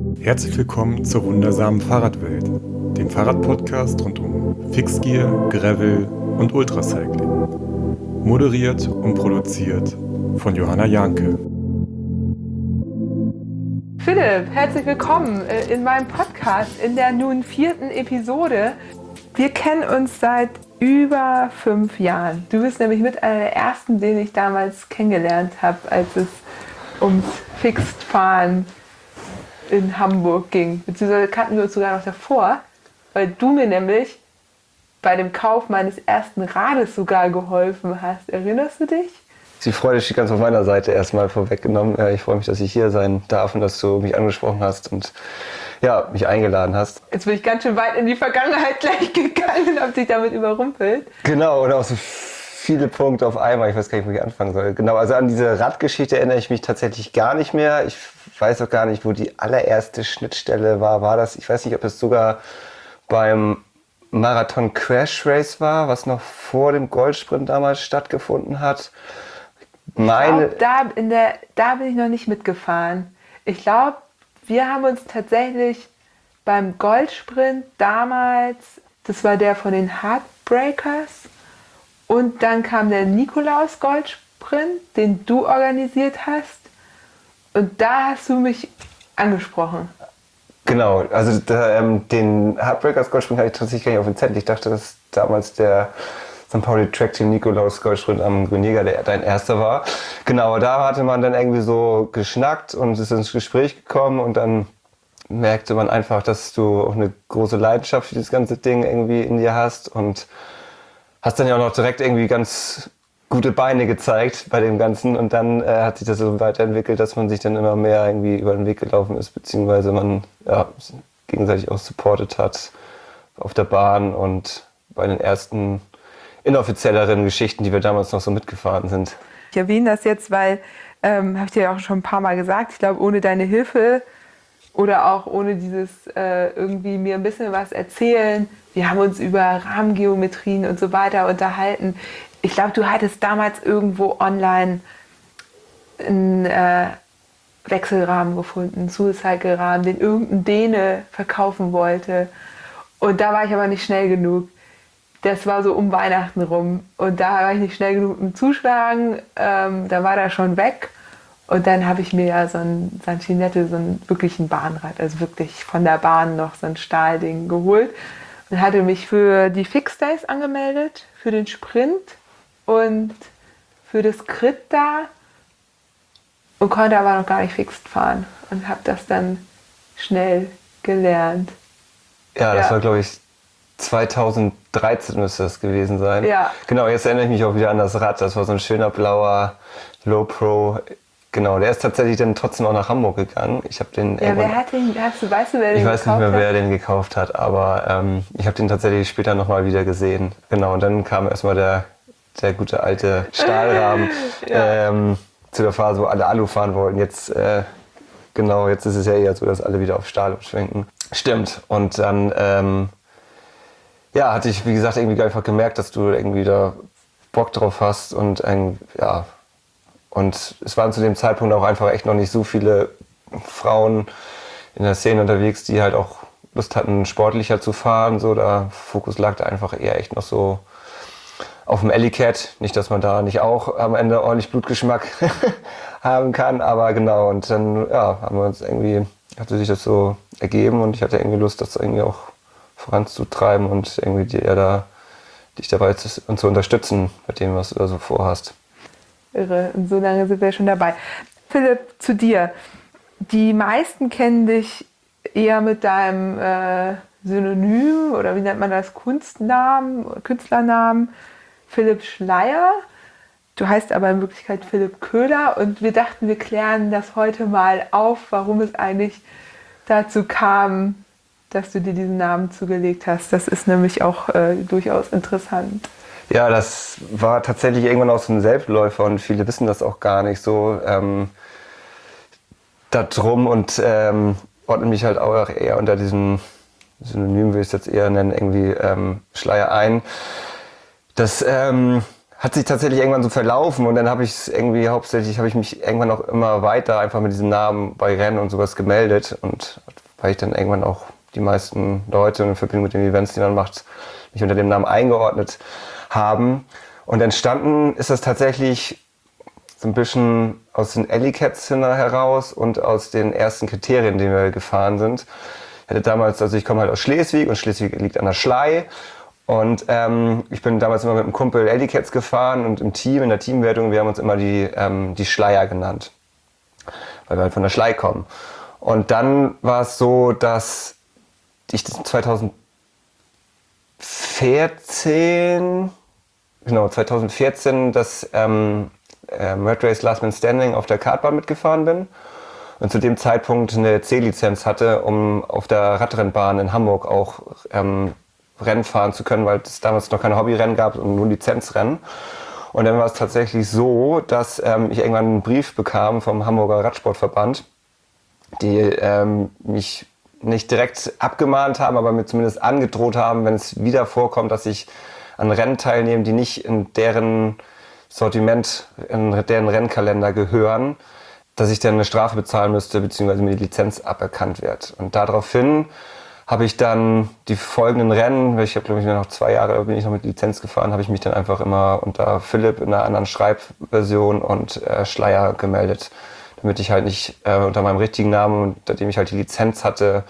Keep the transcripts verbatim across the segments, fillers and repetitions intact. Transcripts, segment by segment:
Herzlich willkommen zur wundersamen Fahrradwelt, dem Fahrradpodcast rund um Fixgear, Gravel und Ultracycling. Moderiert und produziert von Johanna Janke. Philipp, herzlich willkommen in meinem Podcast in der nun vierten Episode. Wir kennen uns seit über fünf Jahren. Du bist nämlich mit einer der ersten, den ich damals kennengelernt habe, als es ums Fixed-Fahren in Hamburg ging. Beziehungsweise kannten wir uns sogar noch davor, weil du mir nämlich bei dem Kauf meines ersten Rades sogar geholfen hast. Erinnerst du dich? Die Freude steht ganz auf meiner Seite erstmal vorweggenommen. Ich freue mich, dass ich hier sein darf und dass du mich angesprochen hast und ja, mich eingeladen hast. Jetzt bin ich ganz schön weit in die Vergangenheit gleich gegangen und habe dich damit überrumpelt. Genau, und auch so viele Punkte auf einmal. Ich weiß gar nicht, wo ich anfangen soll. Genau, also an diese Radgeschichte erinnere ich mich tatsächlich gar nicht mehr. Ich weiß auch gar nicht, wo die allererste Schnittstelle war. War das, ich weiß nicht, ob es sogar beim Marathon Crash Race war, was noch vor dem Goldsprint damals stattgefunden hat. Meine ich glaub, da, in der, da bin ich noch nicht mitgefahren. Ich glaube, wir haben uns tatsächlich beim Goldsprint damals, das war der von den Heartbreakers, und dann kam der Nikolaus Goldsprint, den du organisiert hast, und da hast du mich angesprochen. Genau, also da, ähm, den Heartbreakers Goldsprint hatte ich tatsächlich gar nicht auf dem Zettel. Ich dachte, dass damals der Sankt Pauli Track Team Nikolaus Goldsprint am Grünjäger der dein erster war. Genau, da hatte man dann irgendwie so geschnackt und ist ins Gespräch gekommen und dann merkte man einfach, dass du auch eine große Leidenschaft für das ganze Ding irgendwie in dir hast und hast dann ja auch noch direkt irgendwie ganz gute Beine gezeigt bei dem Ganzen und dann äh, hat sich das so weiterentwickelt, dass man sich dann immer mehr irgendwie über den Weg gelaufen ist, beziehungsweise man ja, gegenseitig auch supportet hat auf der Bahn und bei den ersten inoffizielleren Geschichten, die wir damals noch so mitgefahren sind. Ich erwähne das jetzt, weil, ähm, habe ich dir ja auch schon ein paar Mal gesagt, ich glaube, ohne deine Hilfe oder auch ohne dieses äh, irgendwie mir ein bisschen was erzählen, wir haben uns über Rahmengeometrien und so weiter unterhalten. Ich glaube, du hattest damals irgendwo online einen äh, Wechselrahmen gefunden, einen Suicycle-Rahmen, den irgendein Däne verkaufen wollte. Und da war ich aber nicht schnell genug. Das war so um Weihnachten rum. Und da war ich nicht schnell genug im Zuschlagen. Ähm, da war der schon weg. Und dann habe ich mir ja so ein Sancinette, so einen wirklichen Bahnrad, also wirklich von der Bahn noch so ein Stahlding geholt. Und hatte mich für die Fix Days angemeldet, für den Sprint und für das Crit da. Und konnte aber noch gar nicht fixed fahren. Und habe das dann schnell gelernt. Ja, das ja. war, glaube ich, zweitausenddreizehn müsste das gewesen sein. Ja. Genau, jetzt erinnere ich mich auch wieder an das Rad. Das war so ein schöner blauer Low Pro. Genau, der ist tatsächlich dann trotzdem auch nach Hamburg gegangen. Ich habe den. Ja, wer hat den? Hast du, weißt du, wer den Ich weiß nicht mehr, hat? wer den gekauft hat, aber ähm, ich habe den tatsächlich später nochmal wieder gesehen. Genau, und dann kam erstmal der, der gute alte Stahlrahmen ja. ähm, zu der Phase, wo alle Alu fahren wollten. Jetzt, äh, genau, jetzt ist es ja eher so, dass alle wieder auf Stahl umschwenken. Stimmt. Und dann ähm, ja, hatte ich, wie gesagt, irgendwie einfach gemerkt, dass du irgendwie da Bock drauf hast und ähm, ja, und es waren zu dem Zeitpunkt auch einfach echt noch nicht so viele Frauen in der Szene unterwegs, die halt auch Lust hatten, sportlicher zu fahren. So, der Fokus lag da einfach eher echt noch so auf dem Ellicat. Nicht, dass man da nicht auch am Ende ordentlich Blutgeschmack haben kann, aber genau. Und dann ja, haben wir uns irgendwie, hatte sich das so ergeben und ich hatte irgendwie Lust, das irgendwie auch voranzutreiben und irgendwie dir da, dich dabei zu, und zu unterstützen bei dem, was du da so vorhast. Irre, und so lange sind wir schon dabei. Philipp, zu dir. Die meisten kennen dich eher mit deinem äh, Synonym oder wie nennt man das, Kunstnamen, Künstlernamen, Philipp Schleyer. Du heißt aber in Wirklichkeit Philipp Köhler und wir dachten, wir klären das heute mal auf, warum es eigentlich dazu kam, dass du dir diesen Namen zugelegt hast. Das ist nämlich auch äh, durchaus interessant. Ja, das war tatsächlich irgendwann auch so ein Selbstläufer und viele wissen das auch gar nicht so ähm, da drum und ähm, ordnen mich halt auch eher unter diesem Synonym, will ich es jetzt eher nennen, irgendwie ähm, Schleier ein. Das ähm, hat sich tatsächlich irgendwann so verlaufen und dann habe ich irgendwie hauptsächlich, habe ich mich irgendwann auch immer weiter einfach mit diesem Namen bei Rennen und sowas gemeldet und weil ich dann irgendwann auch die meisten Leute in Verbindung mit den Events, die man macht, mich unter dem Namen eingeordnet haben. Und entstanden ist das tatsächlich so ein bisschen aus den Alley Cats heraus und aus den ersten Kriterien, die wir gefahren sind. Ich hatte damals, also ich komme halt aus Schleswig und Schleswig liegt an der Schlei. Und ähm, ich bin damals immer mit einem Kumpel Alley Cats gefahren und im Team, in der Teamwertung, wir haben uns immer die, ähm, die Schleier genannt, weil wir halt von der Schlei kommen. Und dann war es so, dass ich zweitausendvierzehn, genau, zweitausendvierzehn das ähm, ähm, Red Race Last Man Standing auf der Kartbahn mitgefahren bin und zu dem Zeitpunkt eine C-Lizenz hatte, um auf der Radrennbahn in Hamburg auch ähm, Rennen fahren zu können, weil es damals noch keine Hobbyrennen gab und nur Lizenzrennen. Und dann war es tatsächlich so, dass ähm, ich irgendwann einen Brief bekam vom Hamburger Radsportverband, die ähm, mich nicht direkt abgemahnt haben, aber mir zumindest angedroht haben, wenn es wieder vorkommt, dass ich an Rennen teilnehme, die nicht in deren Sortiment, in deren Rennkalender gehören, dass ich dann eine Strafe bezahlen müsste, beziehungsweise mir die Lizenz aberkannt wird. Und daraufhin habe ich dann die folgenden Rennen, ich habe glaube ich noch zwei Jahre bin ich noch mit Lizenz gefahren, habe ich mich dann einfach immer unter Philipp in einer anderen Schreibversion und äh, Schleier gemeldet, damit ich halt nicht äh, unter meinem richtigen Namen, unter dem ich halt die Lizenz hatte,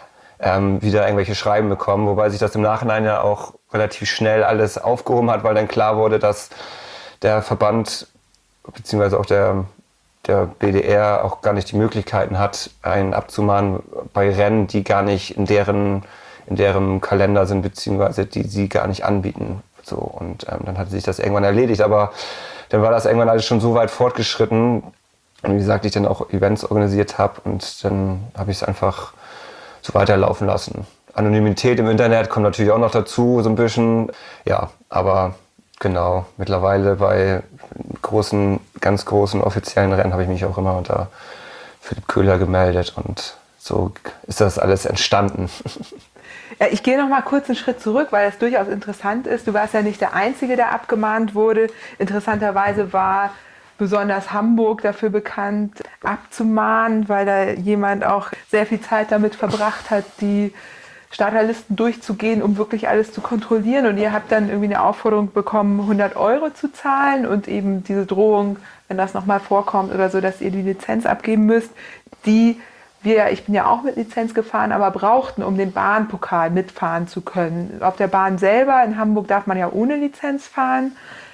ähm, wieder irgendwelche Schreiben bekomme. Wobei sich das im Nachhinein ja auch relativ schnell alles aufgehoben hat, weil dann klar wurde, dass der Verband beziehungsweise auch der der B D R auch gar nicht die Möglichkeiten hat, einen abzumahnen bei Rennen, die gar nicht in deren, in deren Kalender sind, beziehungsweise die sie gar nicht anbieten. So, und ähm, dann hat sich das irgendwann erledigt, aber dann war das irgendwann alles schon so weit fortgeschritten, und wie gesagt, ich dann auch Events organisiert habe und dann habe ich es einfach so weiterlaufen lassen. Anonymität im Internet kommt natürlich auch noch dazu, so ein bisschen, ja, aber genau, mittlerweile bei großen, ganz großen offiziellen Rennen habe ich mich auch immer unter Philipp Köhler gemeldet und so ist das alles entstanden. Ja, ich gehe noch mal kurz einen Schritt zurück, weil das durchaus interessant ist. Du warst ja nicht der Einzige, der abgemahnt wurde. Interessanterweise war besonders Hamburg dafür bekannt, abzumahnen, weil da jemand auch sehr viel Zeit damit verbracht hat, die Starterlisten durchzugehen, um wirklich alles zu kontrollieren. Und ihr habt dann irgendwie eine Aufforderung bekommen, hundert Euro zu zahlen und eben diese Drohung, wenn das nochmal vorkommt oder so, dass ihr die Lizenz abgeben müsst, die wir, ich bin ja auch mit Lizenz gefahren, aber brauchten, um den Bahnpokal mitfahren zu können. Auf der Bahn selber in Hamburg darf man ja ohne Lizenz fahren,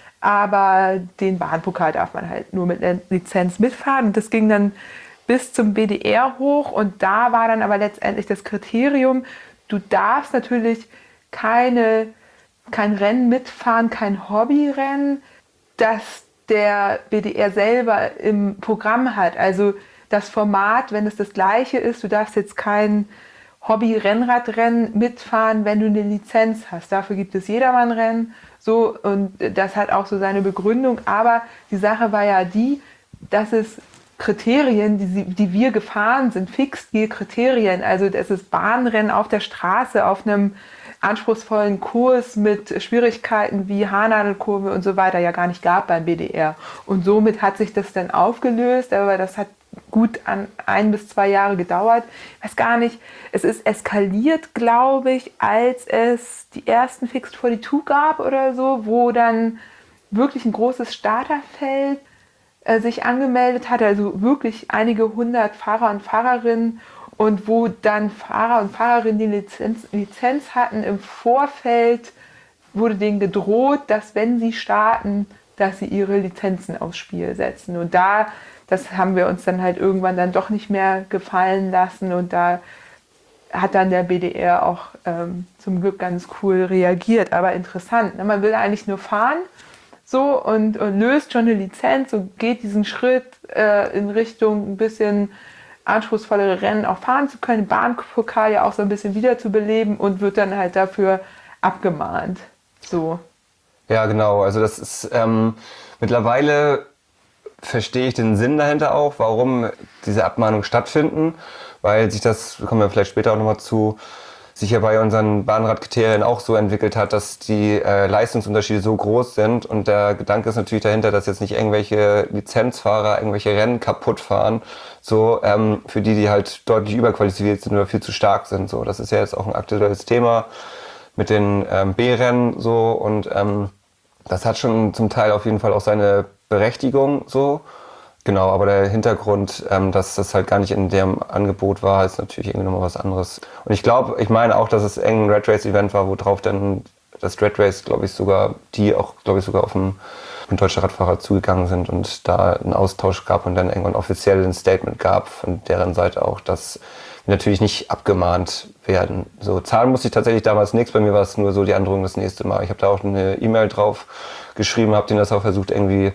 aber den Bahnpokal darf man halt nur mit einer Lizenz mitfahren. Und das ging dann bis zum B D R hoch und da war dann aber letztendlich das Kriterium, du darfst natürlich keine, kein Rennen mitfahren, kein Hobbyrennen, das der B D R selber im Programm hat. Also das Format, wenn es das gleiche ist, du darfst jetzt kein Hobby-Rennradrennen mitfahren, wenn du eine Lizenz hast. Dafür gibt es Jedermann-Rennen. So, und das hat auch so seine Begründung. Aber die Sache war ja die, dass es Kriterien, die, die wir gefahren sind, Fixed-Gear-Kriterien, also das ist Bahnrennen auf der Straße, auf einem anspruchsvollen Kurs mit Schwierigkeiten wie Haarnadelkurve und so weiter ja gar nicht gab beim B D R. Und somit hat sich das dann aufgelöst, aber das hat gut an ein bis zwei Jahre gedauert. Ich weiß gar nicht, es ist eskaliert, glaube ich, als es die ersten Fixed zweiundvierzig gab oder so, wo dann wirklich ein großes Starterfeld äh, sich angemeldet hat, also wirklich einige hundert Fahrer und Fahrerinnen, und wo dann Fahrer und Fahrerinnen die Lizenz, Lizenz hatten, im Vorfeld wurde denen gedroht, dass wenn sie starten, dass sie ihre Lizenzen aufs Spiel setzen. Und da, das haben wir uns dann halt irgendwann dann doch nicht mehr gefallen lassen, und da hat dann der B D R auch ähm, zum Glück ganz cool reagiert. Aber interessant, ne? Man will eigentlich nur fahren so und, und löst schon eine Lizenz und geht diesen Schritt äh, in Richtung ein bisschen anspruchsvollere Rennen auch fahren zu können, den Bahnpokal ja auch so ein bisschen wiederzubeleben, und wird dann halt dafür abgemahnt. So. Ja, genau. Also das ist ähm, mittlerweile verstehe ich den Sinn dahinter auch, warum diese Abmahnungen stattfinden, weil sich das, da kommen wir vielleicht später auch nochmal zu, sich ja bei unseren Bahnradkriterien auch so entwickelt hat, dass die äh, Leistungsunterschiede so groß sind. Und der Gedanke ist natürlich dahinter, dass jetzt nicht irgendwelche Lizenzfahrer irgendwelche Rennen kaputt fahren, so ähm, für die, die halt deutlich überqualifiziert sind oder viel zu stark sind. So, das ist ja jetzt auch ein aktuelles Thema mit den ähm, B-Rennen so und ähm, das hat schon zum Teil auf jeden Fall auch seine Berechtigung so. Genau, aber der Hintergrund, ähm, dass das halt gar nicht in dem Angebot war, ist natürlich irgendwie nochmal was anderes. Und ich glaube, ich meine auch, dass es eng ein Red Race Event war, worauf dann das Red Race, glaube ich, sogar, die auch, glaube ich, sogar auf ein deutsche Radfahrer zugegangen sind und da einen Austausch gab und dann irgendwann offiziell ein Statement gab von deren Seite auch, dass wir natürlich nicht abgemahnt werden. So, zahlen musste ich tatsächlich damals nichts, bei mir war es nur so die Androhung das nächste Mal. Ich habe da auch eine E-Mail drauf geschrieben, habe denen das auch versucht irgendwie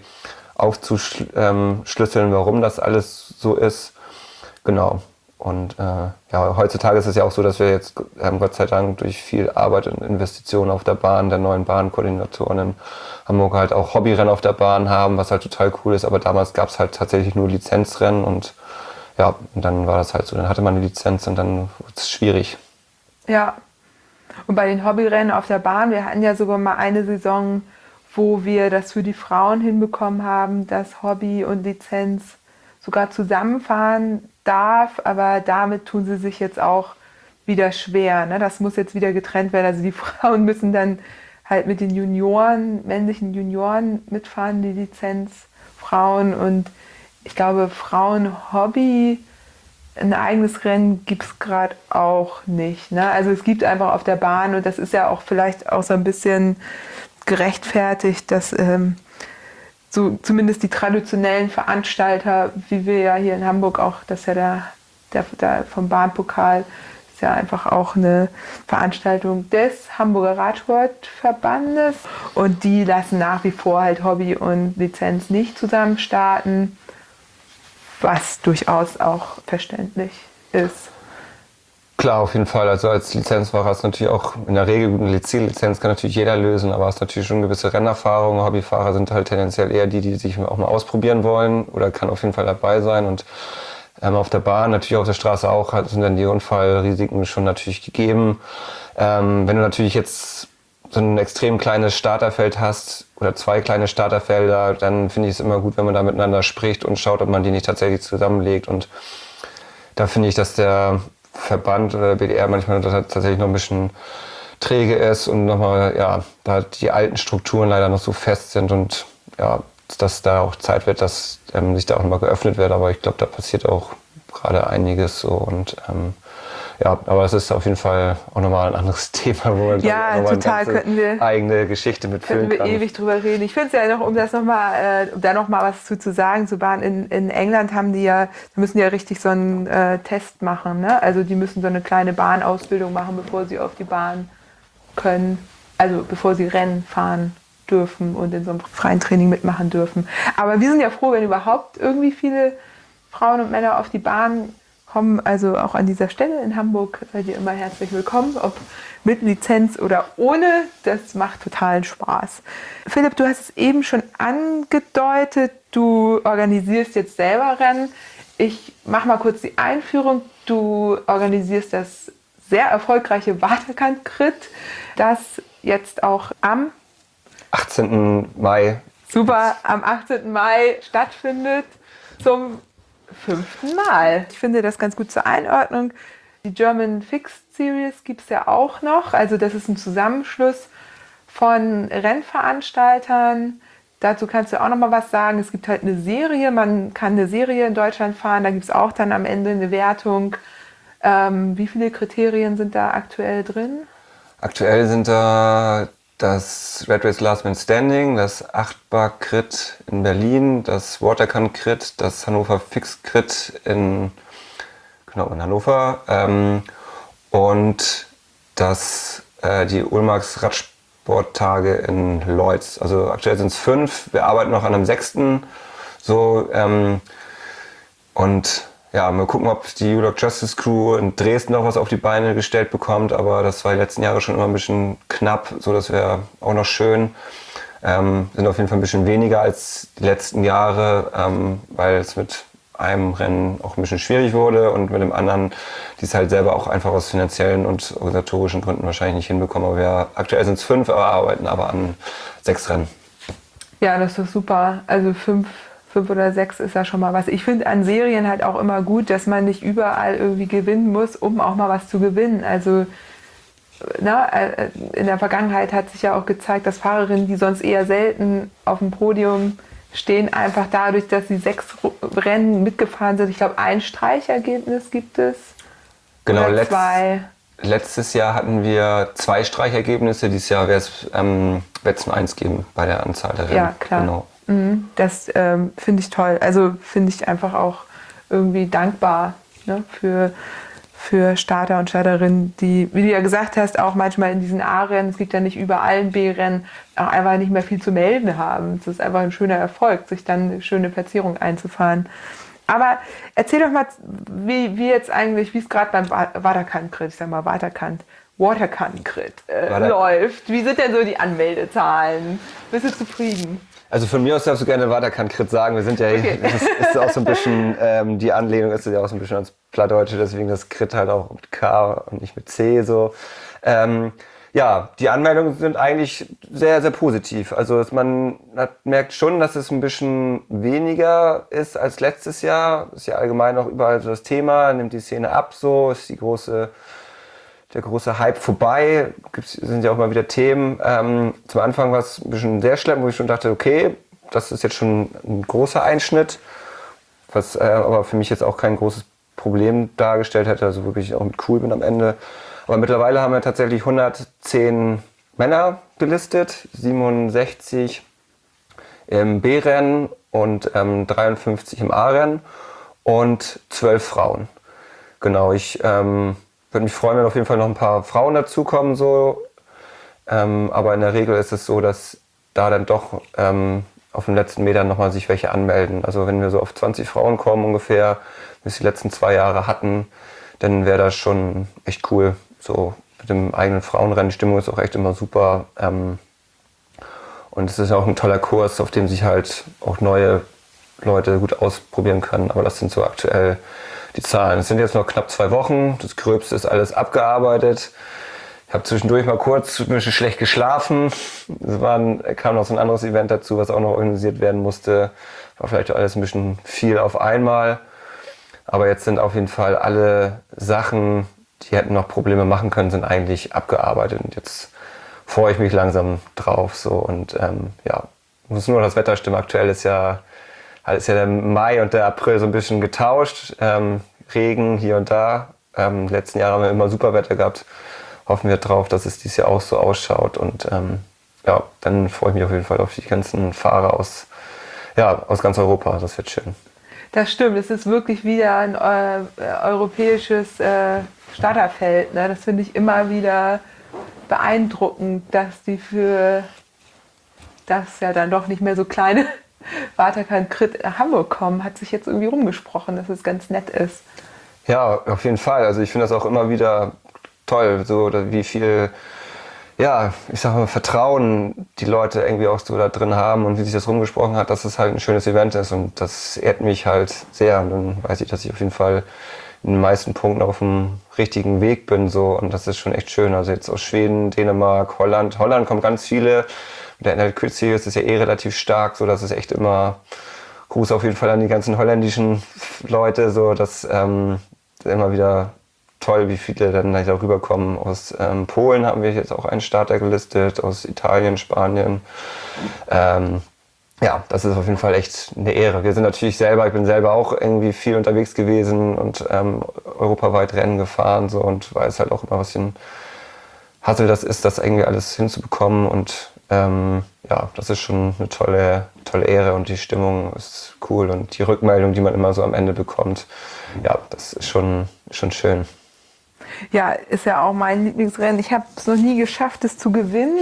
aufzuschlüsseln, warum das alles so ist. Genau. Und äh, ja, heutzutage ist es ja auch so, dass wir jetzt ähm, Gott sei Dank durch viel Arbeit und Investitionen auf der Bahn, der neuen Bahnkoordinatoren in Hamburg halt auch Hobbyrennen auf der Bahn haben, was halt total cool ist. Aber damals gab es halt tatsächlich nur Lizenzrennen und ja, und dann war das halt so. Dann hatte man eine Lizenz und dann wurde es schwierig. Ja, und bei den Hobbyrennen auf der Bahn, wir hatten ja sogar mal eine Saison, wo wir das für die Frauen hinbekommen haben, dass Hobby und Lizenz sogar zusammenfahren darf, aber damit tun sie sich jetzt auch wieder schwer. Ne? Das muss jetzt wieder getrennt werden. Also die Frauen müssen dann halt mit den Junioren, männlichen Junioren mitfahren, die Lizenzfrauen. Und ich glaube, Frauen-Hobby, ein eigenes Rennen gibt es gerade auch nicht. Ne? Also es gibt einfach auf der Bahn, und das ist ja auch vielleicht auch so ein bisschen gerechtfertigt, dass ähm, so zumindest die traditionellen Veranstalter, wie wir ja hier in Hamburg auch, das ist ja der, der, der vom Bahnpokal, ist ja einfach auch eine Veranstaltung des Hamburger Radsportverbandes und die lassen nach wie vor halt Hobby und Lizenz nicht zusammen starten, was durchaus auch verständlich ist. Klar, auf jeden Fall. Also als Lizenzfahrer ist natürlich auch in der Regel eine Ziellizenz kann natürlich jeder lösen, aber hast natürlich schon gewisse Rennerfahrung. Hobbyfahrer sind halt tendenziell eher die, die sich auch mal ausprobieren wollen oder kann auf jeden Fall dabei sein. Und ähm, auf der Bahn, natürlich auf der Straße auch, sind dann die Unfallrisiken schon natürlich gegeben. Ähm, wenn du natürlich jetzt so ein extrem kleines Starterfeld hast oder zwei kleine Starterfelder, dann finde ich es immer gut, wenn man da miteinander spricht und schaut, ob man die nicht tatsächlich zusammenlegt. Und da finde ich, dass der Verband oder B D R manchmal tatsächlich noch ein bisschen träge ist und nochmal, ja, da die alten Strukturen leider noch so fest sind und ja, dass da auch Zeit wird, dass ähm, sich da auch nochmal geöffnet wird, aber ich glaube, da passiert auch gerade einiges so und ähm, ja, aber es ist auf jeden Fall auch nochmal ein anderes Thema, wo man ja, nochmal total, eine könnten wir, eigene Geschichte mitfüllen könnten wir kann. ewig drüber reden. Ich finde es ja noch, um das noch mal, äh, um da noch mal was zu, zu sagen, zu Bahn in, in England haben die ja, die müssen ja richtig so einen äh, Test machen, ne? Also die müssen so eine kleine Bahnausbildung machen, bevor sie auf die Bahn können, also bevor sie Rennen fahren dürfen und in so einem freien Training mitmachen dürfen. Aber wir sind ja froh, wenn überhaupt irgendwie viele Frauen und Männer auf die Bahn kommen, also auch an dieser Stelle in Hamburg seid ihr immer herzlich willkommen, ob mit Lizenz oder ohne, das macht totalen Spaß. Philipp, du hast es eben schon angedeutet, du organisierst jetzt selber Rennen. Ich mache mal kurz die Einführung. Du organisierst das sehr erfolgreiche Waterkant-Crit, das jetzt auch am achtzehnten Mai. Super, am achtzehnten Mai stattfindet zum fünften Mal. Ich finde das ganz gut zur Einordnung. Die German Fixed Series gibt es ja auch noch. Also das ist ein Zusammenschluss von Rennveranstaltern. Dazu kannst du auch noch mal was sagen. Es gibt halt eine Serie. Man kann eine Serie in Deutschland fahren. Da gibt es auch dann am Ende eine Wertung. Ähm, wie viele Kriterien sind da aktuell drin? Aktuell sind da das Red Race Last Man Standing, das Achtbar-Crit in Berlin, das Waterkant-Crit, das Hannover Fix-Crit in, genau, in Hannover ähm, und das, äh, die Ulmax Radsporttage in Leutz. Also aktuell sind es fünf, wir arbeiten noch an einem sechsten. So, ähm, und ja, mal gucken, ob die U D O C Justice Crew in Dresden noch was auf die Beine gestellt bekommt, aber das war die letzten Jahre schon immer ein bisschen knapp, so das wäre auch noch schön. Ähm, sind auf jeden Fall ein bisschen weniger als die letzten Jahre, ähm, weil es mit einem Rennen auch ein bisschen schwierig wurde und mit dem anderen, die es halt selber auch einfach aus finanziellen und organisatorischen Gründen wahrscheinlich nicht hinbekommen. Aber wir, aktuell sind es fünf, aber arbeiten aber an sechs Rennen. Ja, das ist super. Also fünf, fünf oder sechs ist ja schon mal was. Ich finde an Serien halt auch immer gut, dass man nicht überall irgendwie gewinnen muss, um auch mal was zu gewinnen. Also na, in der Vergangenheit hat sich ja auch gezeigt, dass Fahrerinnen, die sonst eher selten auf dem Podium stehen, einfach dadurch, dass sie sechs Rennen mitgefahren sind. Ich glaube, ein Streichergebnis gibt es. Genau, oder letzt, zwei. Letztes Jahr hatten wir zwei Streichergebnisse. Dieses Jahr wäre es ähm, wird es nur eins geben bei der Anzahl der Rennen. Ja, klar. Genau. Mhm, das ähm, finde ich toll. Also finde ich einfach auch irgendwie dankbar, ne, für für Starter und Starterinnen, die, wie du ja gesagt hast, auch manchmal in diesen A-Rennen, es gibt ja nicht überall ein B-Rennen, auch einfach nicht mehr viel zu melden haben. Es ist einfach ein schöner Erfolg, sich dann eine schöne Platzierung einzufahren. Aber erzähl doch mal, wie, wie jetzt eigentlich, wie es gerade beim Waterkant-Crit, ich sag mal Waterkant, Waterkant-Crit äh, läuft. Wie sind denn so die Anmeldezahlen? Bist du zufrieden? Also von mir aus darfst du gerne Waterkant-Crit sagen. Wir sind ja, okay. das ist, ist auch so ein bisschen, ähm, die Anlehnung ist ja auch so ein bisschen ans Plattdeutsche, deswegen das Crit halt auch mit K und nicht mit C so. Ähm, ja, die Anmeldungen sind eigentlich sehr, sehr positiv. Also man hat, merkt schon, dass es ein bisschen weniger ist als letztes Jahr. Ist ja allgemein auch überall so das Thema, nimmt die Szene ab so, ist die große... der große Hype vorbei, gibt's, sind ja auch mal wieder Themen. Ähm, zum Anfang war es ein bisschen sehr schlimm, wo ich schon dachte, okay, das ist jetzt schon ein großer Einschnitt, was äh, aber für mich jetzt auch kein großes Problem dargestellt hätte, also wirklich auch mit cool bin am Ende. Aber mittlerweile haben wir tatsächlich hundertzehn Männer gelistet, siebenundsechzig im B-Rennen und ähm, dreiundfünfzig im A-Rennen und zwölf Frauen. Genau, ich... Ähm, würde mich freuen, wenn auf jeden Fall noch ein paar Frauen dazukommen. So. Ähm, aber in der Regel ist es so, dass da dann doch ähm, auf den letzten Metern nochmal sich welche anmelden. Also wenn wir so auf zwanzig Frauen kommen ungefähr, wie wir es die letzten zwei Jahre hatten, dann wäre das schon echt cool. So mit dem eigenen Frauenrennen, die Stimmung ist auch echt immer super. Ähm, und es ist auch ein toller Kurs, auf dem sich halt auch neue Leute gut ausprobieren können. Aber das sind so aktuell die Zahlen. Es sind jetzt noch knapp zwei Wochen. Das Gröbste ist alles abgearbeitet. Ich habe zwischendurch mal kurz ein bisschen schlecht geschlafen. Es waren, kam noch so ein anderes Event dazu, was auch noch organisiert werden musste. War vielleicht alles ein bisschen viel auf einmal. Aber jetzt sind auf jeden Fall alle Sachen, die hätten noch Probleme machen können, sind eigentlich abgearbeitet. Und jetzt freue ich mich langsam drauf. So. Und ähm, ja, muss nur das Wetter stimmen. Aktuell ist ja ist ja der Mai und der April so ein bisschen getauscht. Ähm, Regen hier und da. Ähm, letzten Jahre haben wir immer super Wetter gehabt. Hoffen wir drauf, dass es dieses Jahr auch so ausschaut. Und ähm, ja, dann freue ich mich auf jeden Fall auf die ganzen Fahrer aus, ja, aus ganz Europa. Das wird schön. Das stimmt. Es ist wirklich wieder ein äh, europäisches äh, Starterfeld. Ne? Das finde ich immer wieder beeindruckend, dass die für das ja dann doch nicht mehr so kleine Waterkant-Crit nach Hamburg kommen, hat sich jetzt irgendwie rumgesprochen, dass es ganz nett ist. Ja, auf jeden Fall. Also ich finde das auch immer wieder toll, so wie viel, ja, ich sag mal, Vertrauen die Leute irgendwie auch so da drin haben und wie sich das rumgesprochen hat, dass es halt ein schönes Event ist und das ehrt mich halt sehr und dann weiß ich, dass ich auf jeden Fall in den meisten Punkten auf dem richtigen Weg bin so und das ist schon echt schön. Also jetzt aus Schweden, Dänemark, Holland. Holland kommen ganz viele. Der N L Crit Series ist ja eh relativ stark, so dass es echt immer Gruß auf jeden Fall an die ganzen holländischen Leute, so dass ähm, immer wieder toll, wie viele dann da rüberkommen. Aus ähm, Polen haben wir jetzt auch einen Starter gelistet, aus Italien, Spanien. Ähm, ja, das ist auf jeden Fall echt eine Ehre. Wir sind natürlich selber, ich bin selber auch irgendwie viel unterwegs gewesen und ähm, europaweit Rennen gefahren so und weiß halt auch immer, was für ein Hassel das ist, das irgendwie alles hinzubekommen und Ähm, ja, das ist schon eine tolle, tolle Ehre und die Stimmung ist cool und die Rückmeldung, die man immer so am Ende bekommt, ja, das ist schon, schon schön. Ja, ist ja auch mein Lieblingsrennen. Ich habe es noch nie geschafft, es zu gewinnen.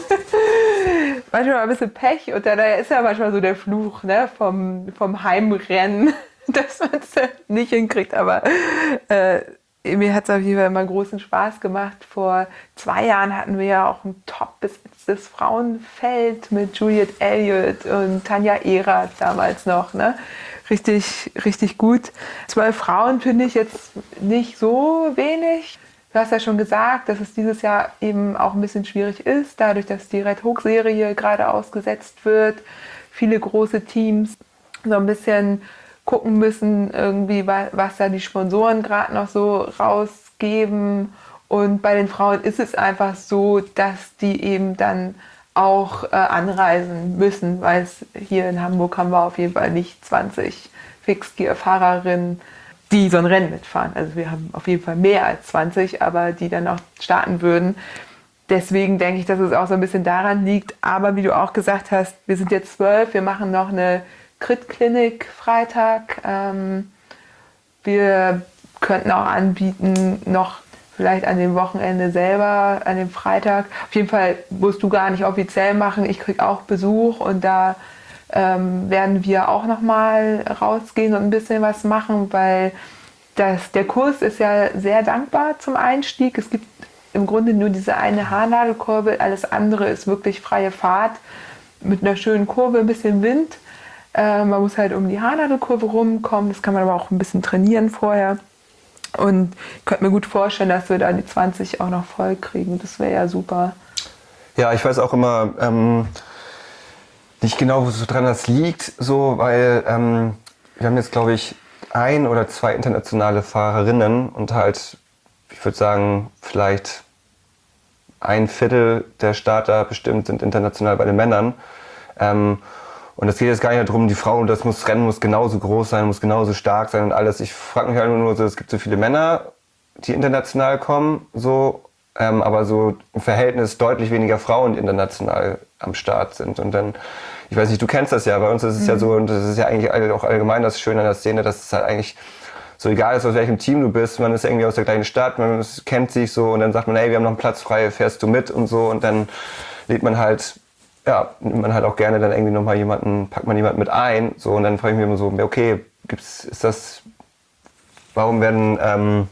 Manchmal ein bisschen Pech und dann ist ja manchmal so der Fluch, ne, vom, vom Heimrennen, dass man es nicht hinkriegt, aber äh, mir hat es auf jeden Fall immer großen Spaß gemacht. Vor zwei Jahren hatten wir ja auch ein top besetztes Frauenfeld mit Juliet Elliott und Tanja Erath damals noch. Ne? richtig, richtig gut. Zwölf Frauen finde ich jetzt nicht so wenig. Du hast ja schon gesagt, dass es dieses Jahr eben auch ein bisschen schwierig ist, dadurch, dass die Red Hook-Serie gerade ausgesetzt wird. Viele große Teams so ein bisschen gucken müssen, irgendwie, was da die Sponsoren gerade noch so rausgeben. Und bei den Frauen ist es einfach so, dass die eben dann auch äh, anreisen müssen, weil es hier in Hamburg haben wir auf jeden Fall nicht zwanzig Fixgear-Fahrerinnen, die so ein Rennen mitfahren. Also wir haben auf jeden Fall mehr als zwanzig, aber die dann auch starten würden. Deswegen denke ich, dass es auch so ein bisschen daran liegt. Aber wie du auch gesagt hast, wir sind jetzt zwölf, wir machen noch eine Crit-Klinik Freitag. Ähm, wir könnten auch anbieten, noch vielleicht an dem Wochenende selber, an dem Freitag. Auf jeden Fall musst du gar nicht offiziell machen. Ich kriege auch Besuch und da ähm, werden wir auch nochmal rausgehen und ein bisschen was machen, weil das, der Kurs ist ja sehr dankbar zum Einstieg. Es gibt im Grunde nur diese eine Haarnadelkurve, alles andere ist wirklich freie Fahrt mit einer schönen Kurve, ein bisschen Wind. Äh, man muss halt um die Haarnadelkurve rumkommen, das kann man aber auch ein bisschen trainieren vorher. Und ich könnte mir gut vorstellen, dass wir da die zwanzig auch noch voll kriegen. Das wäre ja super. Ja, ich weiß auch immer ähm, nicht genau, woran das liegt, so, weil ähm, wir haben jetzt, glaube ich, ein oder zwei internationale Fahrerinnen und halt, ich würde sagen, vielleicht ein Viertel der Starter bestimmt sind international bei den Männern. Ähm, Und es geht jetzt gar nicht darum, die Frau, das muss, Rennen muss genauso groß sein, muss genauso stark sein und alles. Ich frage mich halt nur so, es gibt so viele Männer, die international kommen, so, ähm, aber so im Verhältnis deutlich weniger Frauen, die international am Start sind. Und dann, ich weiß nicht, du kennst das ja, bei uns ist es mhm. ja so, und das ist ja eigentlich auch allgemein das Schöne an der Szene, dass es halt eigentlich so egal ist, aus welchem Team du bist, man ist irgendwie aus der gleichen Stadt, man kennt sich so und dann sagt man, hey, wir haben noch einen Platz frei, fährst du mit und so und dann lädt man halt ja, nimmt man halt auch gerne dann irgendwie nochmal jemanden, packt man jemanden mit ein, so, und dann frage ich mich immer so, okay, gibt's, ist das, warum werden ähm,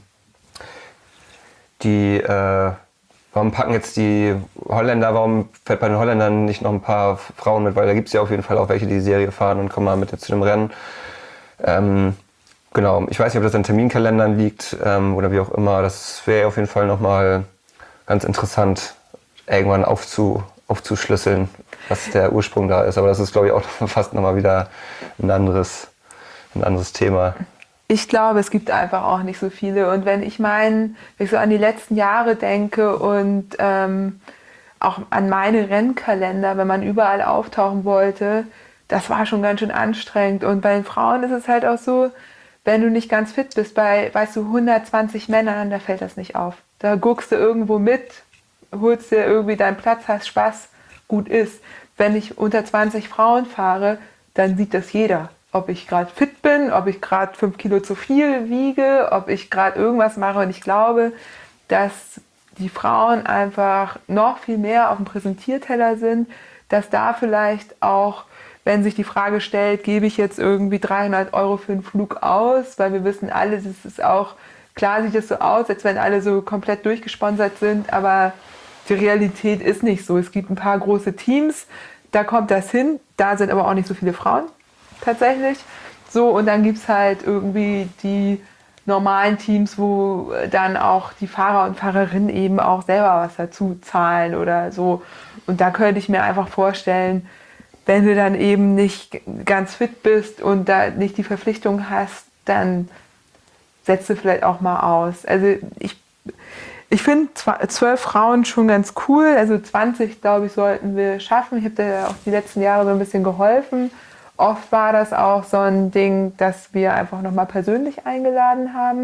die, äh, warum packen jetzt die Holländer, warum fährt bei den Holländern nicht noch ein paar Frauen mit, weil da gibt es ja auf jeden Fall auch welche, die die Serie fahren und kommen mal mit zu dem Rennen. Ähm, genau, ich weiß nicht, ob das an Terminkalendern liegt ähm, oder wie auch immer, das wäre auf jeden Fall nochmal ganz interessant, irgendwann aufzu aufzuschlüsseln, was der Ursprung da ist. Aber das ist, glaube ich, auch fast nochmal wieder ein anderes, ein anderes Thema. Ich glaube, es gibt einfach auch nicht so viele. Und wenn ich mein, wenn ich so an die letzten Jahre denke und ähm, auch an meine Rennkalender, wenn man überall auftauchen wollte, das war schon ganz schön anstrengend. Und bei den Frauen ist es halt auch so, wenn du nicht ganz fit bist, bei, weißt du, hundertzwanzig Männern, da fällt das nicht auf. Da guckst du irgendwo mit, holst dir irgendwie deinen Platz, hast Spaß, gut ist. Wenn ich unter zwanzig Frauen fahre, dann sieht das jeder. Ob ich gerade fit bin, ob ich gerade fünf Kilo zu viel wiege, ob ich gerade irgendwas mache. Und ich glaube, dass die Frauen einfach noch viel mehr auf dem Präsentierteller sind, dass da vielleicht auch, wenn sich die Frage stellt, gebe ich jetzt irgendwie dreihundert Euro für einen Flug aus, weil wir wissen alle, das ist auch, klar sieht es so aus, als wenn alle so komplett durchgesponsert sind, aber die Realität ist nicht so. Es gibt ein paar große Teams, da kommt das hin, da sind aber auch nicht so viele Frauen tatsächlich. So, und dann gibt es halt irgendwie die normalen Teams, wo dann auch die Fahrer und Fahrerinnen eben auch selber was dazu zahlen oder so. Und da könnte ich mir einfach vorstellen, wenn du dann eben nicht ganz fit bist und da nicht die Verpflichtung hast, dann setzt du vielleicht auch mal aus. Also ich Ich finde zwölf Frauen schon ganz cool, also zwanzig, glaube ich, sollten wir schaffen. Ich habe da ja auch die letzten Jahre so ein bisschen geholfen. Oft war das auch so ein Ding, dass wir einfach nochmal persönlich eingeladen haben.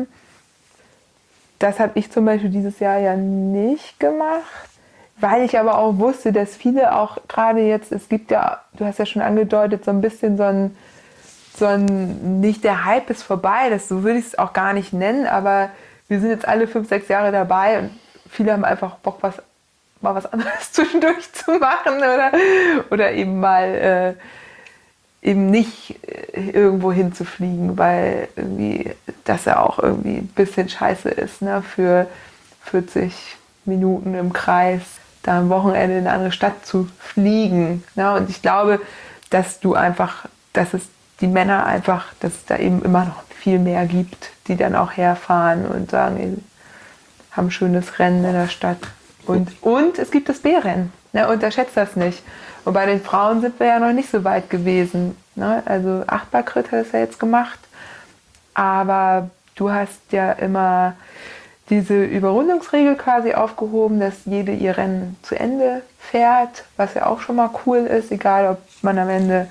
Das habe ich zum Beispiel dieses Jahr ja nicht gemacht, weil ich aber auch wusste, dass viele auch gerade jetzt, es gibt ja, du hast ja schon angedeutet, so ein bisschen so ein, so ein nicht der Hype ist vorbei, das, so würde ich es auch gar nicht nennen, aber wir sind jetzt alle fünf, sechs Jahre dabei und viele haben einfach Bock, was, mal was anderes zwischendurch zu machen oder, oder eben mal äh, eben nicht äh, irgendwo hinzufliegen, weil irgendwie das ja auch irgendwie ein bisschen scheiße ist, ne? Für vierzig Minuten im Kreis da am Wochenende in eine andere Stadt zu fliegen. Ne? Und ich glaube, dass du einfach, dass es die Männer einfach, dass es da eben immer noch viel mehr gibt, die dann auch herfahren und sagen, ey, haben ein schönes Rennen in der Stadt. Und, und es gibt das B-Rennen, ne, unterschätzt das nicht. Und bei den Frauen sind wir ja noch nicht so weit gewesen. Ne? Also Achtbarkrit hat es ja jetzt gemacht, aber du hast ja immer diese Überrundungsregel quasi aufgehoben, dass jede ihr Rennen zu Ende fährt, was ja auch schon mal cool ist, egal ob man am Ende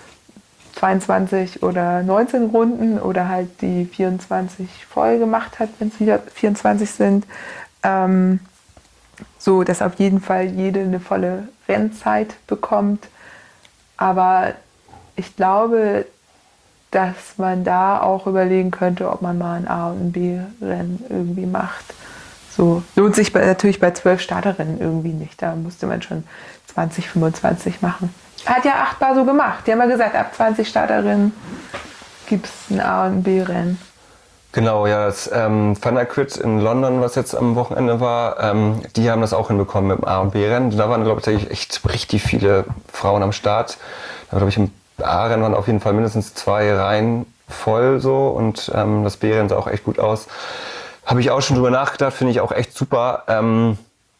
zweiundzwanzig oder neunzehn Runden oder halt die vierundzwanzig voll gemacht hat, wenn es wieder vierundzwanzig sind. Ähm, so, dass auf jeden Fall jede eine volle Rennzeit bekommt. Aber ich glaube, dass man da auch überlegen könnte, ob man mal ein A- und ein B-Rennen irgendwie macht. So lohnt sich bei, natürlich bei zwölf Starterinnen irgendwie nicht. Da musste man schon zwanzig, fünfundzwanzig machen. Hat ja achtbar so gemacht. Die haben ja gesagt, ab zwanzig Starterinnen gibt es ein A- und ein B-Rennen. Genau, ja, das ähm, Thundercrit in London, was jetzt am Wochenende war, ähm, die haben das auch hinbekommen mit dem A- und B-Rennen. Da waren, glaube ich, echt richtig viele Frauen am Start. Da glaube ich, im A-Rennen waren auf jeden Fall mindestens zwei Reihen voll so und ähm, das B-Rennen sah auch echt gut aus. Habe ich auch schon drüber nachgedacht, finde ich auch echt super. Ähm,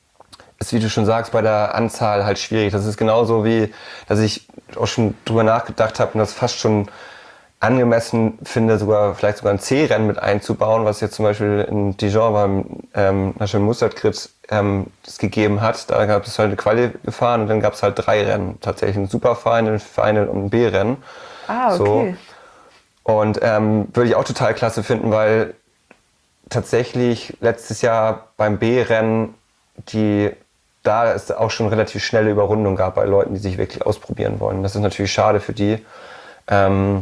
ist, wie du schon sagst, bei der Anzahl halt schwierig. Das ist genauso wie, dass ich auch schon drüber nachgedacht habe und das fast schon angemessen finde, sogar vielleicht sogar ein C-Rennen mit einzubauen, was jetzt zum Beispiel in Dijon beim ähm, National Mustard Crit ähm, das gegeben hat. Da gab es halt eine Quali gefahren und dann gab es halt drei Rennen. Tatsächlich ein Super-Final, ein Final und ein B-Rennen. Ah, okay. So. Und ähm, würde ich auch total klasse finden, weil tatsächlich letztes Jahr beim B-Rennen die da es auch schon relativ schnelle Überrundung gab bei Leuten, die sich wirklich ausprobieren wollen. Das ist natürlich schade für die. Ähm,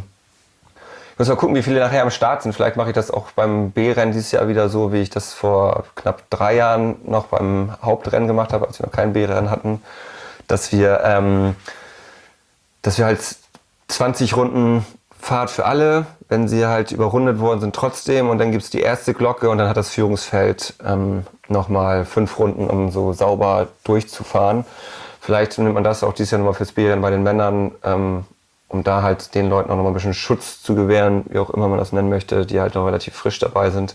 ich muss mal gucken, wie viele nachher am Start sind. Vielleicht mache ich das auch beim B-Rennen dieses Jahr wieder so, wie ich das vor knapp drei Jahren noch beim Hauptrennen gemacht habe, als wir noch kein B-Rennen hatten, dass wir, ähm, dass wir halt zwanzig Runden Fahrt für alle, wenn sie halt überrundet worden sind trotzdem, und dann gibt es die erste Glocke und dann hat das Führungsfeld ähm, nochmal fünf Runden, um so sauber durchzufahren. Vielleicht nimmt man das auch dieses Jahr nochmal fürs B-Rennen bei den Männern, ähm, um da halt den Leuten auch nochmal ein bisschen Schutz zu gewähren, wie auch immer man das nennen möchte, die halt noch relativ frisch dabei sind.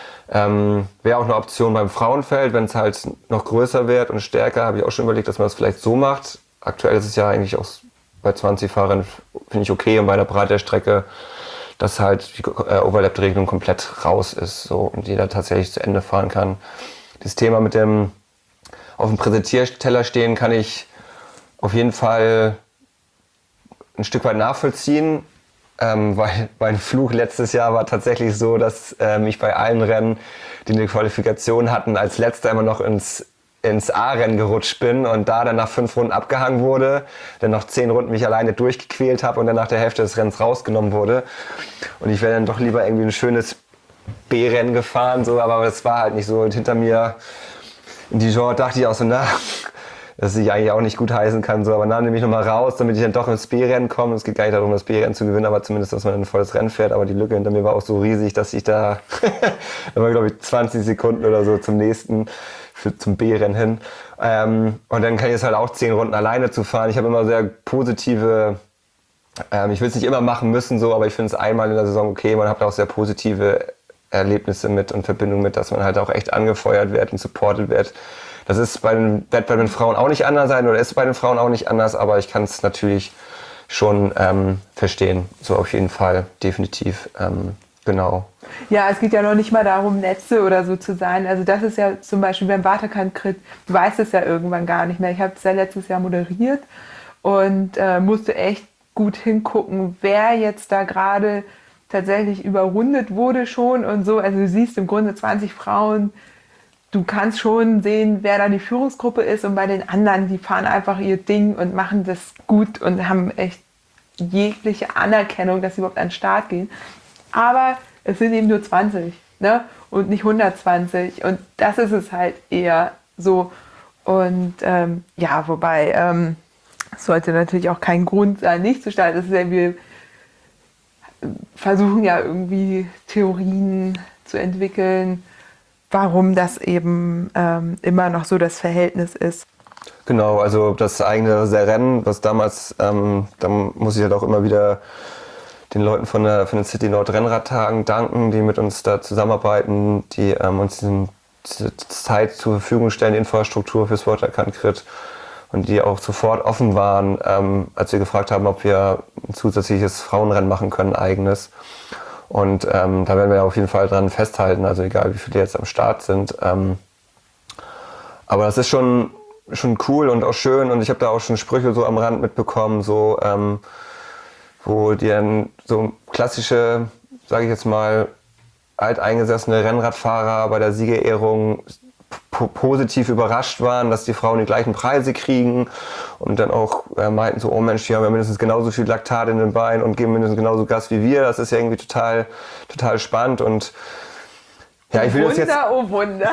Ähm, Wäre auch eine Option beim Frauenfeld, wenn es halt noch größer wird und stärker, habe ich auch schon überlegt, dass man das vielleicht so macht. Aktuell ist es ja eigentlich auch bei zwanzig Fahrern, finde ich okay, und bei der Breite der Strecke, dass halt die äh, Overlap-Regelung komplett raus ist, so, und jeder tatsächlich zu Ende fahren kann. Das Thema mit dem auf dem Präsentierteller stehen kann ich auf jeden Fall ein Stück weit nachvollziehen, ähm, weil mein Fluch letztes Jahr war tatsächlich so, dass äh, mich bei allen Rennen, die eine Qualifikation hatten, als letzter immer noch ins ins A-Rennen gerutscht bin und da dann nach fünf Runden abgehangen wurde, dann noch zehn Runden mich alleine durchgequält habe und dann nach der Hälfte des Rennens rausgenommen wurde. Und ich wäre dann doch lieber irgendwie ein schönes B-Rennen gefahren, so, aber das war halt nicht so. Und hinter mir in Dijon dachte ich auch so, na, dass ich eigentlich auch nicht gut heißen kann, so, aber dann nehme ich nochmal raus, damit ich dann doch ins B-Rennen komme. Es geht gar nicht darum, das B-Rennen zu gewinnen, aber zumindest, dass man ein volles Rennen fährt. Aber die Lücke hinter mir war auch so riesig, dass ich da, da war, glaube ich, zwanzig Sekunden oder so zum nächsten, für, zum B-Rennen hin. Ähm, und dann kann ich es halt auch zehn Runden alleine zu fahren. Ich habe immer sehr positive, ähm, ich will es nicht immer machen müssen, so, aber ich finde es einmal in der Saison okay. Man hat auch sehr positive Erlebnisse mit und Verbindung mit, dass man halt auch echt angefeuert wird und supported wird. Das ist bei den, wird bei den Frauen auch nicht anders sein oder ist bei den Frauen auch nicht anders, aber ich kann es natürlich schon ähm, verstehen, so auf jeden Fall, definitiv, ähm, genau. Ja, es geht ja noch nicht mal darum, Netze oder so zu sein. Also das ist ja zum Beispiel beim Waterkant-Crit, du weißt es ja irgendwann gar nicht mehr. Ich habe es ja letztes Jahr moderiert und äh, musste echt gut hingucken, wer jetzt da gerade tatsächlich überrundet wurde schon und so. Also du siehst im Grunde zwanzig Frauen, du kannst schon sehen, wer da die Führungsgruppe ist, und bei den anderen, die fahren einfach ihr Ding und machen das gut und haben echt jegliche Anerkennung, dass sie überhaupt an den Start gehen. Aber es sind eben nur zwanzig, ne? Und nicht hundertzwanzig, und das ist es halt eher so. Und ähm, ja, wobei ähm, es sollte natürlich auch kein Grund sein, nicht zu starten. Das ist ja, wir versuchen ja irgendwie Theorien zu entwickeln, warum das eben ähm, immer noch so das Verhältnis ist. Genau, also das eigene Rennen, was damals, ähm, da muss ich halt auch immer wieder den Leuten von, der, von den City Nord Rennradtagen danken, die mit uns da zusammenarbeiten, die ähm, uns diesen, diese Zeit zur Verfügung stellen, die Infrastruktur fürs World Erkannt Crit und die auch sofort offen waren, ähm, als wir gefragt haben, ob wir ein zusätzliches Frauenrennen machen können, ein eigenes. Und ähm, da werden wir auf jeden Fall dran festhalten, also egal wie viele jetzt am Start sind. Ähm, aber das ist schon, schon cool und auch schön und ich habe da auch schon Sprüche so am Rand mitbekommen, so ähm, wo die dann so klassische, sage ich jetzt mal, alteingesessene Rennradfahrer bei der Siegerehrung p- positiv überrascht waren, dass die Frauen die gleichen Preise kriegen und dann auch äh, meinten so, oh Mensch, die haben ja mindestens genauso viel Laktat in den Beinen und geben mindestens genauso Gas wie wir. Das ist ja irgendwie total, total spannend und ja, ich will Wunder, das jetzt... oh Wunder.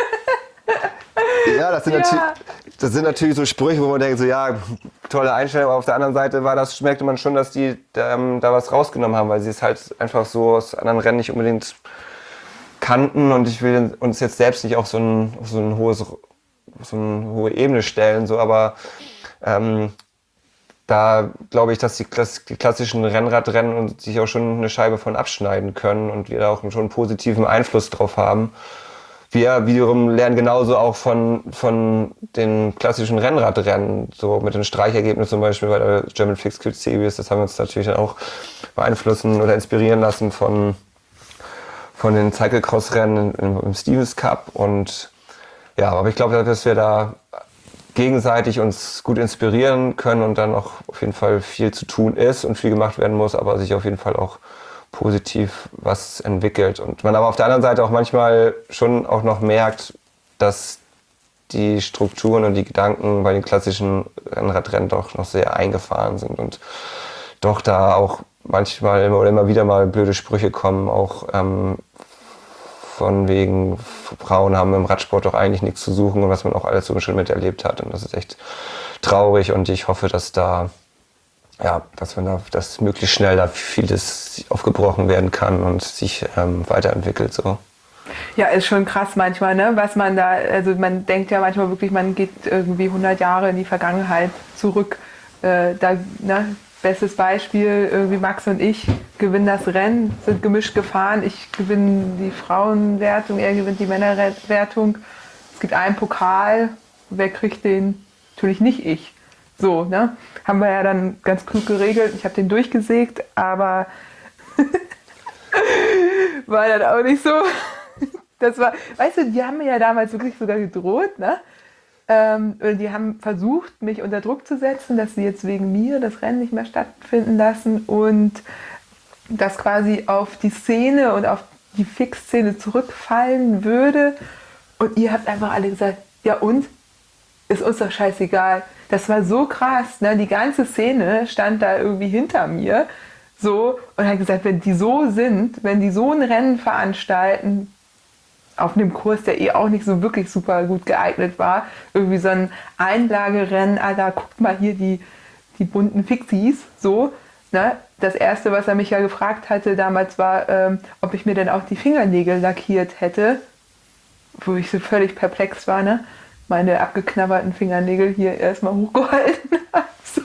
Ja, das sind, Ja. Natürlich, das sind natürlich so Sprüche, wo man denkt, so ja, tolle Einstellung, aber auf der anderen Seite war das, merkte man schon, dass die ähm, da was rausgenommen haben, weil sie es halt einfach so aus anderen Rennen nicht unbedingt kannten und ich will uns jetzt selbst nicht auf so ein, auf so ein hohes, so eine hohe Ebene stellen, so, aber ähm, da glaube ich, dass die, Klass- die klassischen Rennradrennen und sich auch schon eine Scheibe von abschneiden können und wir da auch schon einen positiven Einfluss drauf haben. Wir wiederum lernen genauso auch von, von den klassischen Rennradrennen, so mit den Streichergebnissen zum Beispiel bei der German Fixed Crit Series. Das haben wir uns natürlich dann auch beeinflussen oder inspirieren lassen von, von den Cyclocross-Rennen im, im Stevens Cup. Und ja, aber ich glaube, dass wir da gegenseitig uns gut inspirieren können und dann auch auf jeden Fall viel zu tun ist und viel gemacht werden muss, aber sich auf jeden Fall auch positiv was entwickelt. Und man aber auf der anderen Seite auch manchmal schon auch noch merkt, dass die Strukturen und die Gedanken bei den klassischen Rennradrennen doch noch sehr eingefahren sind und doch da auch manchmal oder immer wieder mal blöde Sprüche kommen, auch ähm, von wegen, Frauen haben im Radsport doch eigentlich nichts zu suchen und was man auch alles so schon miterlebt hat. Und das ist echt traurig und ich hoffe, dass da ja, dass man da, dass möglichst schnell da vieles aufgebrochen werden kann und sich ähm, weiterentwickelt so. Ja, ist schon krass manchmal, ne? Was man da, also man denkt ja manchmal wirklich, man geht irgendwie hundert Jahre in die Vergangenheit zurück. Äh, da, ne? Bestes Beispiel, irgendwie Max und ich gewinnen das Rennen, sind gemischt gefahren. Ich gewinne die Frauenwertung, er gewinnt die Männerwertung. Es gibt einen Pokal, wer kriegt den? Natürlich nicht ich. So, ne? Haben wir ja dann ganz klug geregelt. Ich habe den durchgesägt, aber war dann auch nicht so. Das war, weißt du, die haben mir ja damals wirklich sogar gedroht, ne? Ähm, die haben versucht, mich unter Druck zu setzen, dass sie jetzt wegen mir das Rennen nicht mehr stattfinden lassen und das quasi auf die Szene und auf die Fix-Szene zurückfallen würde. Und ihr habt einfach alle gesagt, ja und? Ist uns doch scheißegal. Das war so krass, ne? Die ganze Szene stand da irgendwie hinter mir so und hat gesagt, wenn die so sind, wenn die so ein Rennen veranstalten, auf einem Kurs, der eh auch nicht so wirklich super gut geeignet war, irgendwie so ein Einlagerennen, Alter, guckt mal hier die, die bunten Fixies, so, ne? Das erste, was er mich ja gefragt hatte damals war, ähm, ob ich mir denn auch die Fingernägel lackiert hätte, wo ich so völlig perplex war, ne? Meine abgeknabberten Fingernägel hier erstmal hochgehalten habe. So.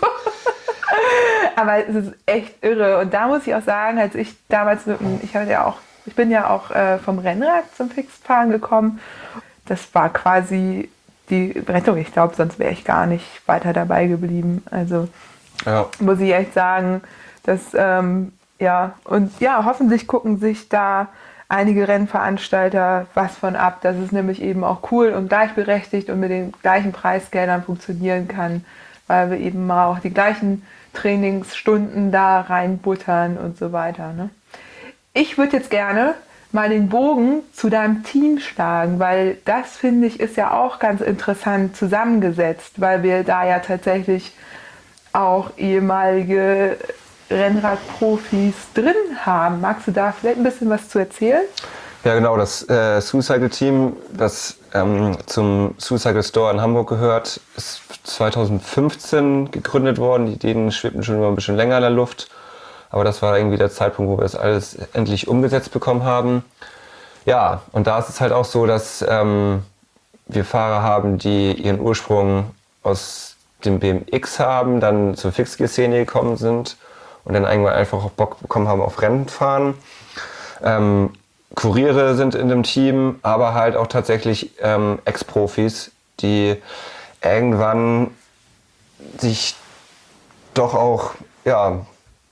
Aber es ist echt irre. Und da muss ich auch sagen, als ich damals, ich hatte ja auch, ich bin ja auch äh, vom Rennrad zum Fixfahren gekommen. Das war quasi die Rettung. Ich glaube, sonst wäre ich gar nicht weiter dabei geblieben. Also ja. Muss ich echt sagen, dass ähm, ja, und ja, hoffentlich gucken sich da einige Rennveranstalter was von ab, dass es nämlich eben auch cool und gleichberechtigt und mit den gleichen Preisgeldern funktionieren kann, weil wir eben mal auch die gleichen Trainingsstunden da reinbuttern und so weiter. Ne? Ich würde jetzt gerne mal den Bogen zu deinem Team schlagen, weil das, finde ich, ist ja auch ganz interessant zusammengesetzt, weil wir da ja tatsächlich auch ehemalige Rennradprofis drin haben. Magst du da vielleicht ein bisschen was zu erzählen? Ja, genau. Das äh, Suicycle Team, das ähm, zum Suicycle Store in Hamburg gehört, ist zweitausendfünfzehn gegründet worden. Die Ideen schwebten schon immer ein bisschen länger in der Luft. Aber das war irgendwie der Zeitpunkt, wo wir das alles endlich umgesetzt bekommen haben. Ja, und da ist es halt auch so, dass ähm, wir Fahrer haben, die ihren Ursprung aus dem B M X haben, dann zur Fixgear-Szene gekommen sind und dann irgendwann einfach auch Bock bekommen haben auf Rennfahren. Ähm, Kuriere sind in dem Team, aber halt auch tatsächlich ähm, Ex-Profis, die irgendwann sich doch auch ja,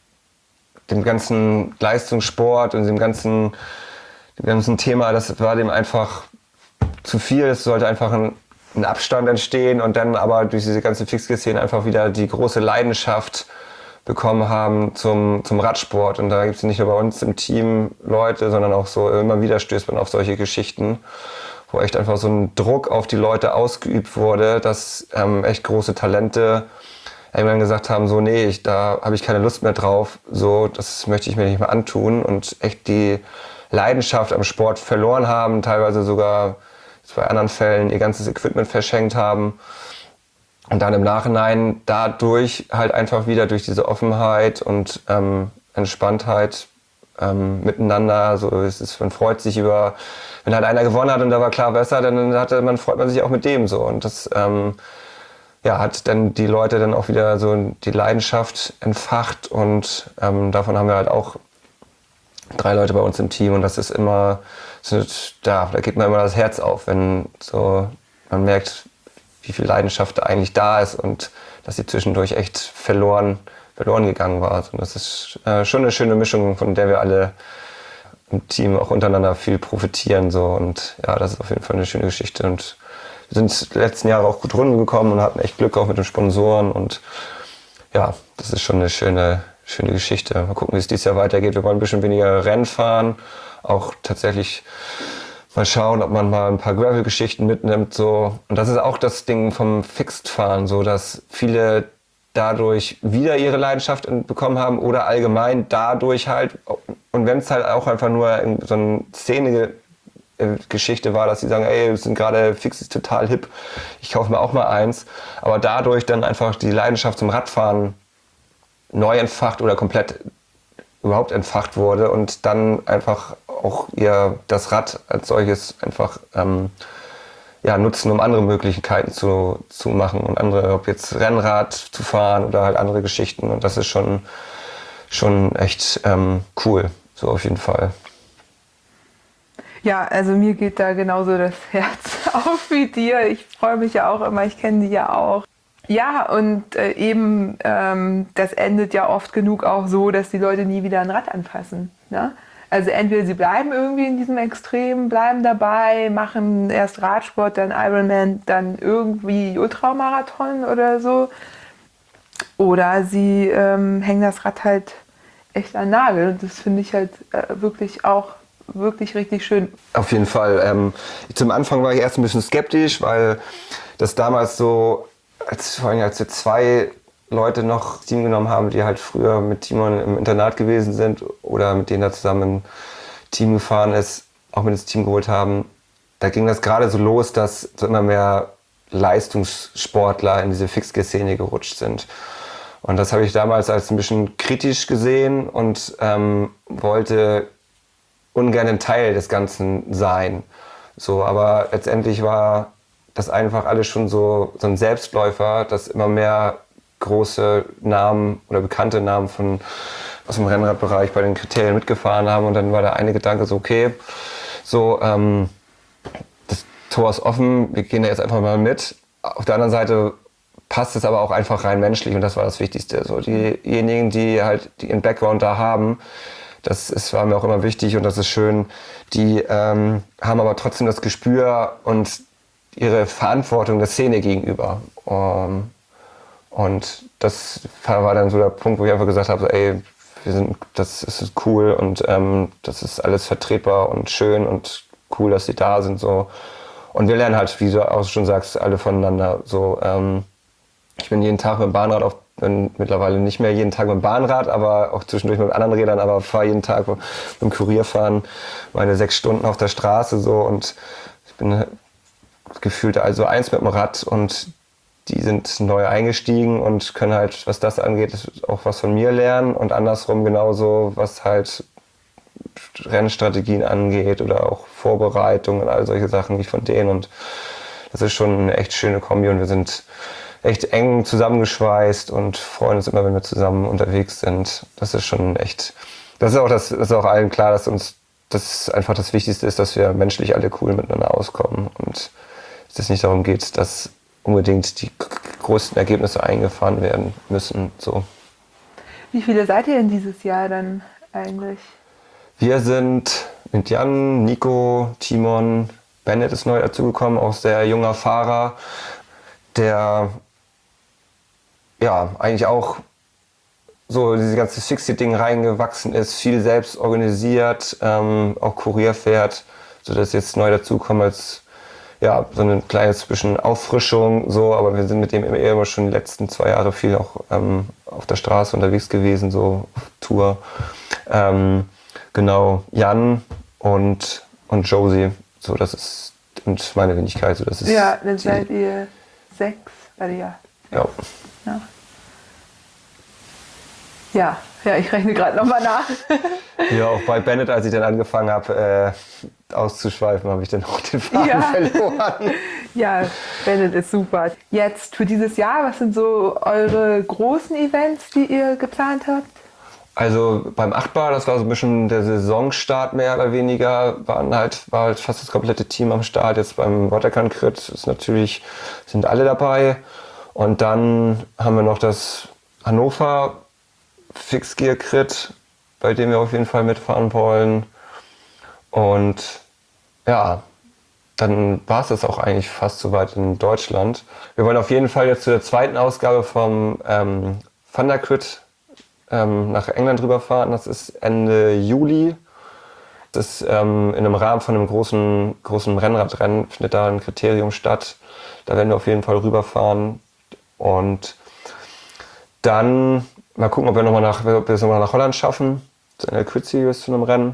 dem ganzen Leistungssport und dem ganzen, dem ganzen Thema, das war dem einfach zu viel. Es sollte einfach ein, ein Abstand entstehen und dann aber durch diese ganze Fixgear-Szene einfach wieder die große Leidenschaft bekommen haben zum, zum Radsport. Und da gibt es nicht nur bei uns im Team Leute, sondern auch so immer wieder stößt man auf solche Geschichten, wo echt einfach so ein Druck auf die Leute ausgeübt wurde, dass ähm, echt große Talente irgendwann gesagt haben, so nee, ich, da habe ich keine Lust mehr drauf, so das möchte ich mir nicht mehr antun und echt die Leidenschaft am Sport verloren haben, teilweise sogar bei anderen Fällen ihr ganzes Equipment verschenkt haben. Und dann im Nachhinein dadurch halt einfach wieder durch diese Offenheit und ähm, Entspanntheit ähm, miteinander, so es ist, man freut sich über, wenn halt einer gewonnen hat und da war klar besser, dann hatte man, freut man sich auch mit dem so. Und das ähm, ja, hat dann die Leute dann auch wieder so die Leidenschaft entfacht und ähm, davon haben wir halt auch drei Leute bei uns im Team und das ist immer, sind, ja, da geht mir immer das Herz auf, wenn so man merkt, wie viel Leidenschaft da eigentlich da ist und dass sie zwischendurch echt verloren, verloren gegangen war. Und das ist äh, schon eine schöne Mischung, von der wir alle im Team auch untereinander viel profitieren. So. Und ja, das ist auf jeden Fall eine schöne Geschichte. Und wir sind die letzten Jahre auch gut runtergekommen und hatten echt Glück auch mit den Sponsoren. Und ja, das ist schon eine schöne, schöne Geschichte. Mal gucken, wie es dieses Jahr weitergeht. Wir wollen ein bisschen weniger Rennen fahren, auch tatsächlich mal schauen, ob man mal ein paar Gravel-Geschichten mitnimmt. So. Und das ist auch das Ding vom Fixed-Fahren, so dass viele dadurch wieder ihre Leidenschaft bekommen haben oder allgemein dadurch halt. Und wenn es halt auch einfach nur so eine Szene-Geschichte war, dass sie sagen, ey, wir sind gerade Fix ist total hip, ich kaufe mir auch mal eins. Aber dadurch dann einfach die Leidenschaft zum Radfahren neu entfacht oder komplett überhaupt entfacht wurde und dann einfach auch ihr das Rad als solches einfach ähm, ja, nutzen, um andere Möglichkeiten zu, zu machen und andere, ob jetzt Rennrad zu fahren oder halt andere Geschichten und das ist schon, schon echt ähm, cool, so auf jeden Fall. Ja, also mir geht da genauso das Herz auf wie dir. Ich freue mich ja auch immer, ich kenne die ja auch. Ja, und äh, eben, ähm, das endet ja oft genug auch so, dass die Leute nie wieder ein Rad anfassen. Ne? Also entweder sie bleiben irgendwie in diesem Extrem, bleiben dabei, machen erst Radsport, dann Ironman, dann irgendwie Ultramarathon oder so. Oder sie ähm, hängen das Rad halt echt an den Nagel. Und das finde ich halt äh, wirklich auch wirklich richtig schön. Auf jeden Fall. Ähm, zum Anfang war ich erst ein bisschen skeptisch, weil das damals so, als, vor allem als wir zwei Leute noch Team genommen haben, die halt früher mit Timon im Internat gewesen sind oder mit denen er zusammen im Team gefahren ist, auch mit ins Team geholt haben, da ging das gerade so los, dass so immer mehr Leistungssportler in diese Fixgear-Szene gerutscht sind. Und das habe ich damals als ein bisschen kritisch gesehen und ähm, wollte ungern ein Teil des Ganzen sein. So, aber letztendlich war das einfach alles schon so, so ein Selbstläufer, dass immer mehr große Namen oder bekannte Namen von, aus dem Rennradbereich bei den Kriterien mitgefahren haben. Und dann war der eine Gedanke so, okay, so, ähm, das Tor ist offen, wir gehen da jetzt einfach mal mit. Auf der anderen Seite passt es aber auch einfach rein menschlich und das war das Wichtigste. So, diejenigen, die halt die ihren Background da haben, das ist, war mir auch immer wichtig und das ist schön, die ähm, haben aber trotzdem das Gespür und ihre Verantwortung der Szene gegenüber. Um, und das war dann so der Punkt, wo ich einfach gesagt habe, so, ey, wir sind, das ist cool und ähm, das ist alles vertretbar und schön und cool, dass sie da sind. So. Und wir lernen halt, wie du auch schon sagst, alle voneinander. So, ähm, ich bin jeden Tag mit dem Bahnrad auf, bin mittlerweile nicht mehr jeden Tag mit dem Bahnrad, aber auch zwischendurch mit anderen Rädern, aber fahre jeden Tag mit dem Kurierfahren meine sechs Stunden auf der Straße so und ich bin gefühlt also eins mit dem Rad und die sind neu eingestiegen und können halt, was das angeht, auch was von mir lernen und andersrum genauso, was halt Rennstrategien angeht oder auch Vorbereitung und all solche Sachen wie von denen und das ist schon eine echt schöne Kombi und wir sind echt eng zusammengeschweißt und freuen uns immer, wenn wir zusammen unterwegs sind. Das ist schon echt, das ist auch, das, das ist auch allen klar, dass uns das einfach das Wichtigste ist, dass wir menschlich alle cool miteinander auskommen und dass es nicht darum geht, dass unbedingt die größten Ergebnisse eingefahren werden müssen. So. Wie viele seid ihr denn dieses Jahr dann eigentlich? Wir sind mit Jan, Nico, Timon, Bennett ist neu dazugekommen, auch sehr junger Fahrer, der ja eigentlich auch so dieses ganze Fixie-Ding reingewachsen ist, viel selbst organisiert, ähm, auch Kurier fährt, sodass jetzt neu dazukommen als ja, so eine kleine bisschen Auffrischung, so, aber wir sind mit dem eher immer schon die letzten zwei Jahre viel auch ähm, auf der Straße unterwegs gewesen, so auf Tour. Ähm, genau, Jan und, und Josie, so das ist, und meine Wenigkeit, so das ist. Ja, dann die, seid ihr sechs, also ja. Ja. Ja, ja, ja ich rechne gerade nochmal nach. Ja, auch bei Bennett, als ich dann angefangen habe äh, auszuschweifen, habe ich dann auch den Faden Ja. verloren. Ja, Bennett ist super. Jetzt für dieses Jahr, was sind so eure großen Events, die ihr geplant habt? Also beim Achtbar, das war so ein bisschen der Saisonstart mehr oder weniger, waren halt, war halt fast das komplette Team am Start. Jetzt beim Watercan Crit ist natürlich, sind alle dabei. Und dann haben wir noch das Hannover Fixgear Crit, bei dem wir auf jeden Fall mitfahren wollen. Und ja, dann war es das auch eigentlich fast soweit in Deutschland. Wir wollen auf jeden Fall jetzt zu der zweiten Ausgabe vom ähm, Thunder Crit ähm, nach England rüberfahren. Das ist Ende Juli. Das ist ähm, in einem Rahmen von einem großen, großen Rennradrennen, findet da ein Kriterium statt. Da werden wir auf jeden Fall rüberfahren. Und dann mal gucken, ob wir, noch mal nach, ob wir es nochmal nach Holland schaffen. In der Crit Series zu einem Rennen.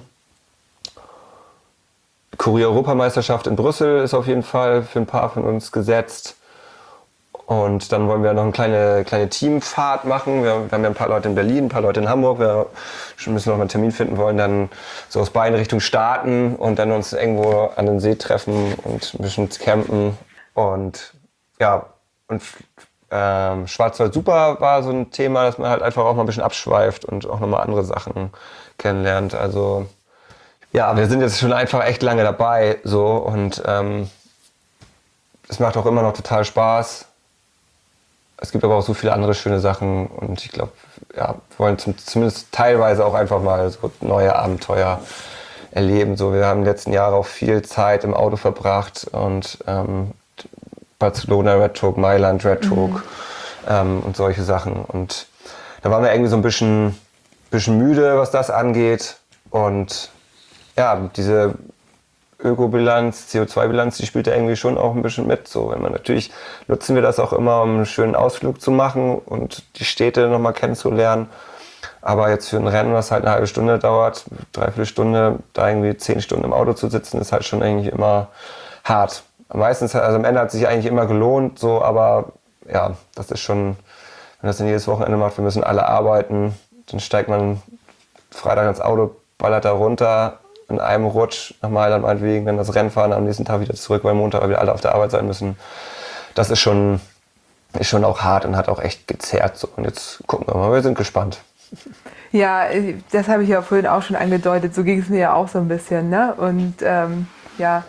Kurier-Europameisterschaft in Brüssel ist auf jeden Fall für ein paar von uns gesetzt. Und dann wollen wir noch eine kleine, kleine Teamfahrt machen. Wir, wir haben ja ein paar Leute in Berlin, ein paar Leute in Hamburg. Wir müssen noch mal einen Termin finden, wollen dann so aus beiden Richtungen starten und dann uns irgendwo an den See treffen und ein bisschen campen. Und ja, und ähm, Schwarzwald Super war so ein Thema, dass man halt einfach auch mal ein bisschen abschweift und auch nochmal andere Sachen kennenlernt. Also ja, wir sind jetzt schon einfach echt lange dabei so und ähm, es macht auch immer noch total Spaß. Es gibt aber auch so viele andere schöne Sachen und ich glaube, ja, wir wollen zum, zumindest teilweise auch einfach mal so neue Abenteuer erleben. So, wir haben in den letzten Jahren auch viel Zeit im Auto verbracht und ähm, Barcelona Red Talk, Mailand Red Talk mhm. ähm, und solche Sachen. Und da waren wir irgendwie so ein bisschen, bisschen müde, was das angeht. Und ja, diese Ökobilanz, C O zwei Bilanz, die spielt da irgendwie schon auch ein bisschen mit. So, wenn man natürlich nutzen wir das auch immer, um einen schönen Ausflug zu machen und die Städte nochmal kennenzulernen. Aber jetzt für ein Rennen, was halt eine halbe Stunde dauert, dreiviertel Stunde, da irgendwie zehn Stunden im Auto zu sitzen, ist halt schon eigentlich immer hart. Meistens, also am Ende hat es sich eigentlich immer gelohnt, so, aber ja, das ist schon, wenn das dann jedes Wochenende macht, wir müssen alle arbeiten, dann steigt man Freitag ins Auto, ballert da runter, in einem Rutsch nach Mailand meinetwegen, dann das Rennfahren am nächsten Tag wieder zurück, weil Montag wieder alle auf der Arbeit sein müssen. Das ist schon, ist schon auch hart und hat auch echt gezerrt. So. Und jetzt gucken wir mal, wir sind gespannt. Ja, das habe ich ja vorhin auch schon angedeutet, so ging es mir ja auch so ein bisschen, ne? Und ähm, ja,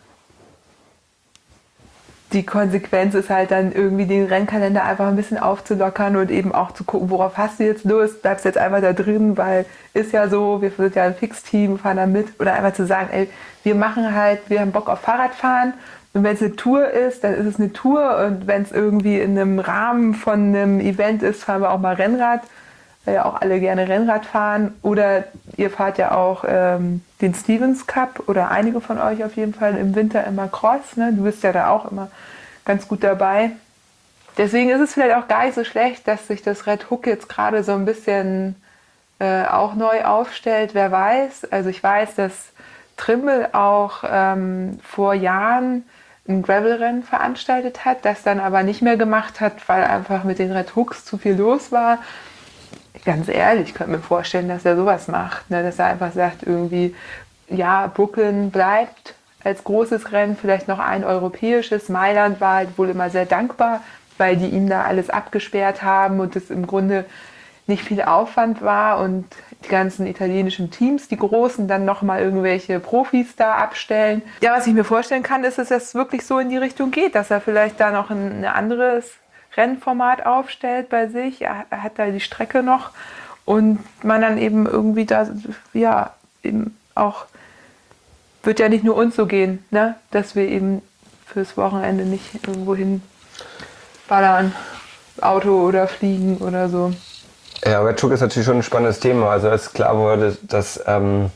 die Konsequenz ist halt dann irgendwie den Rennkalender einfach ein bisschen aufzulockern und eben auch zu gucken, worauf hast du jetzt Lust, bleibst jetzt einfach da drin, weil ist ja so, wir sind ja ein Fixteam, fahren da mit. Oder einfach zu sagen, ey, wir machen halt, wir haben Bock auf Fahrradfahren und wenn es eine Tour ist, dann ist es eine Tour und wenn es irgendwie in einem Rahmen von einem Event ist, fahren wir auch mal Rennrad, weil ja auch alle gerne Rennrad fahren. Oder ihr fahrt ja auch ähm, den Stevens Cup oder einige von euch auf jeden Fall im Winter immer Cross. Ne? Du bist ja da auch immer ganz gut dabei. Deswegen ist es vielleicht auch gar nicht so schlecht, dass sich das Red Hook jetzt gerade so ein bisschen äh, auch neu aufstellt. Wer weiß. Also ich weiß, dass Trimble auch ähm, vor Jahren ein Gravelrennen veranstaltet hat, das dann aber nicht mehr gemacht hat, weil einfach mit den Red Hooks zu viel los war. Ganz ehrlich, ich könnte mir vorstellen, dass er sowas macht, ne? Dass er einfach sagt, irgendwie, ja, Brooklyn bleibt als großes Rennen, vielleicht noch ein europäisches. Mailand war halt wohl immer sehr dankbar weil die ihm da alles abgesperrt haben und es im Grunde nicht viel Aufwand war und die ganzen italienischen Teams, die Großen, dann nochmal irgendwelche Profis da abstellen. Ja, was ich mir vorstellen kann, ist, dass es wirklich so in die Richtung geht, dass er vielleicht da noch ein, ein anderes Rennformat aufstellt bei sich. Er, er hat da die Strecke noch und man dann eben irgendwie da, ja, eben auch, wird ja nicht nur uns so gehen, ne? Dass wir eben fürs Wochenende nicht irgendwo hin ballern, Auto oder fliegen oder so. Ja, Red Hook ist natürlich schon ein spannendes Thema. Also als klar wurde, dass, ähm,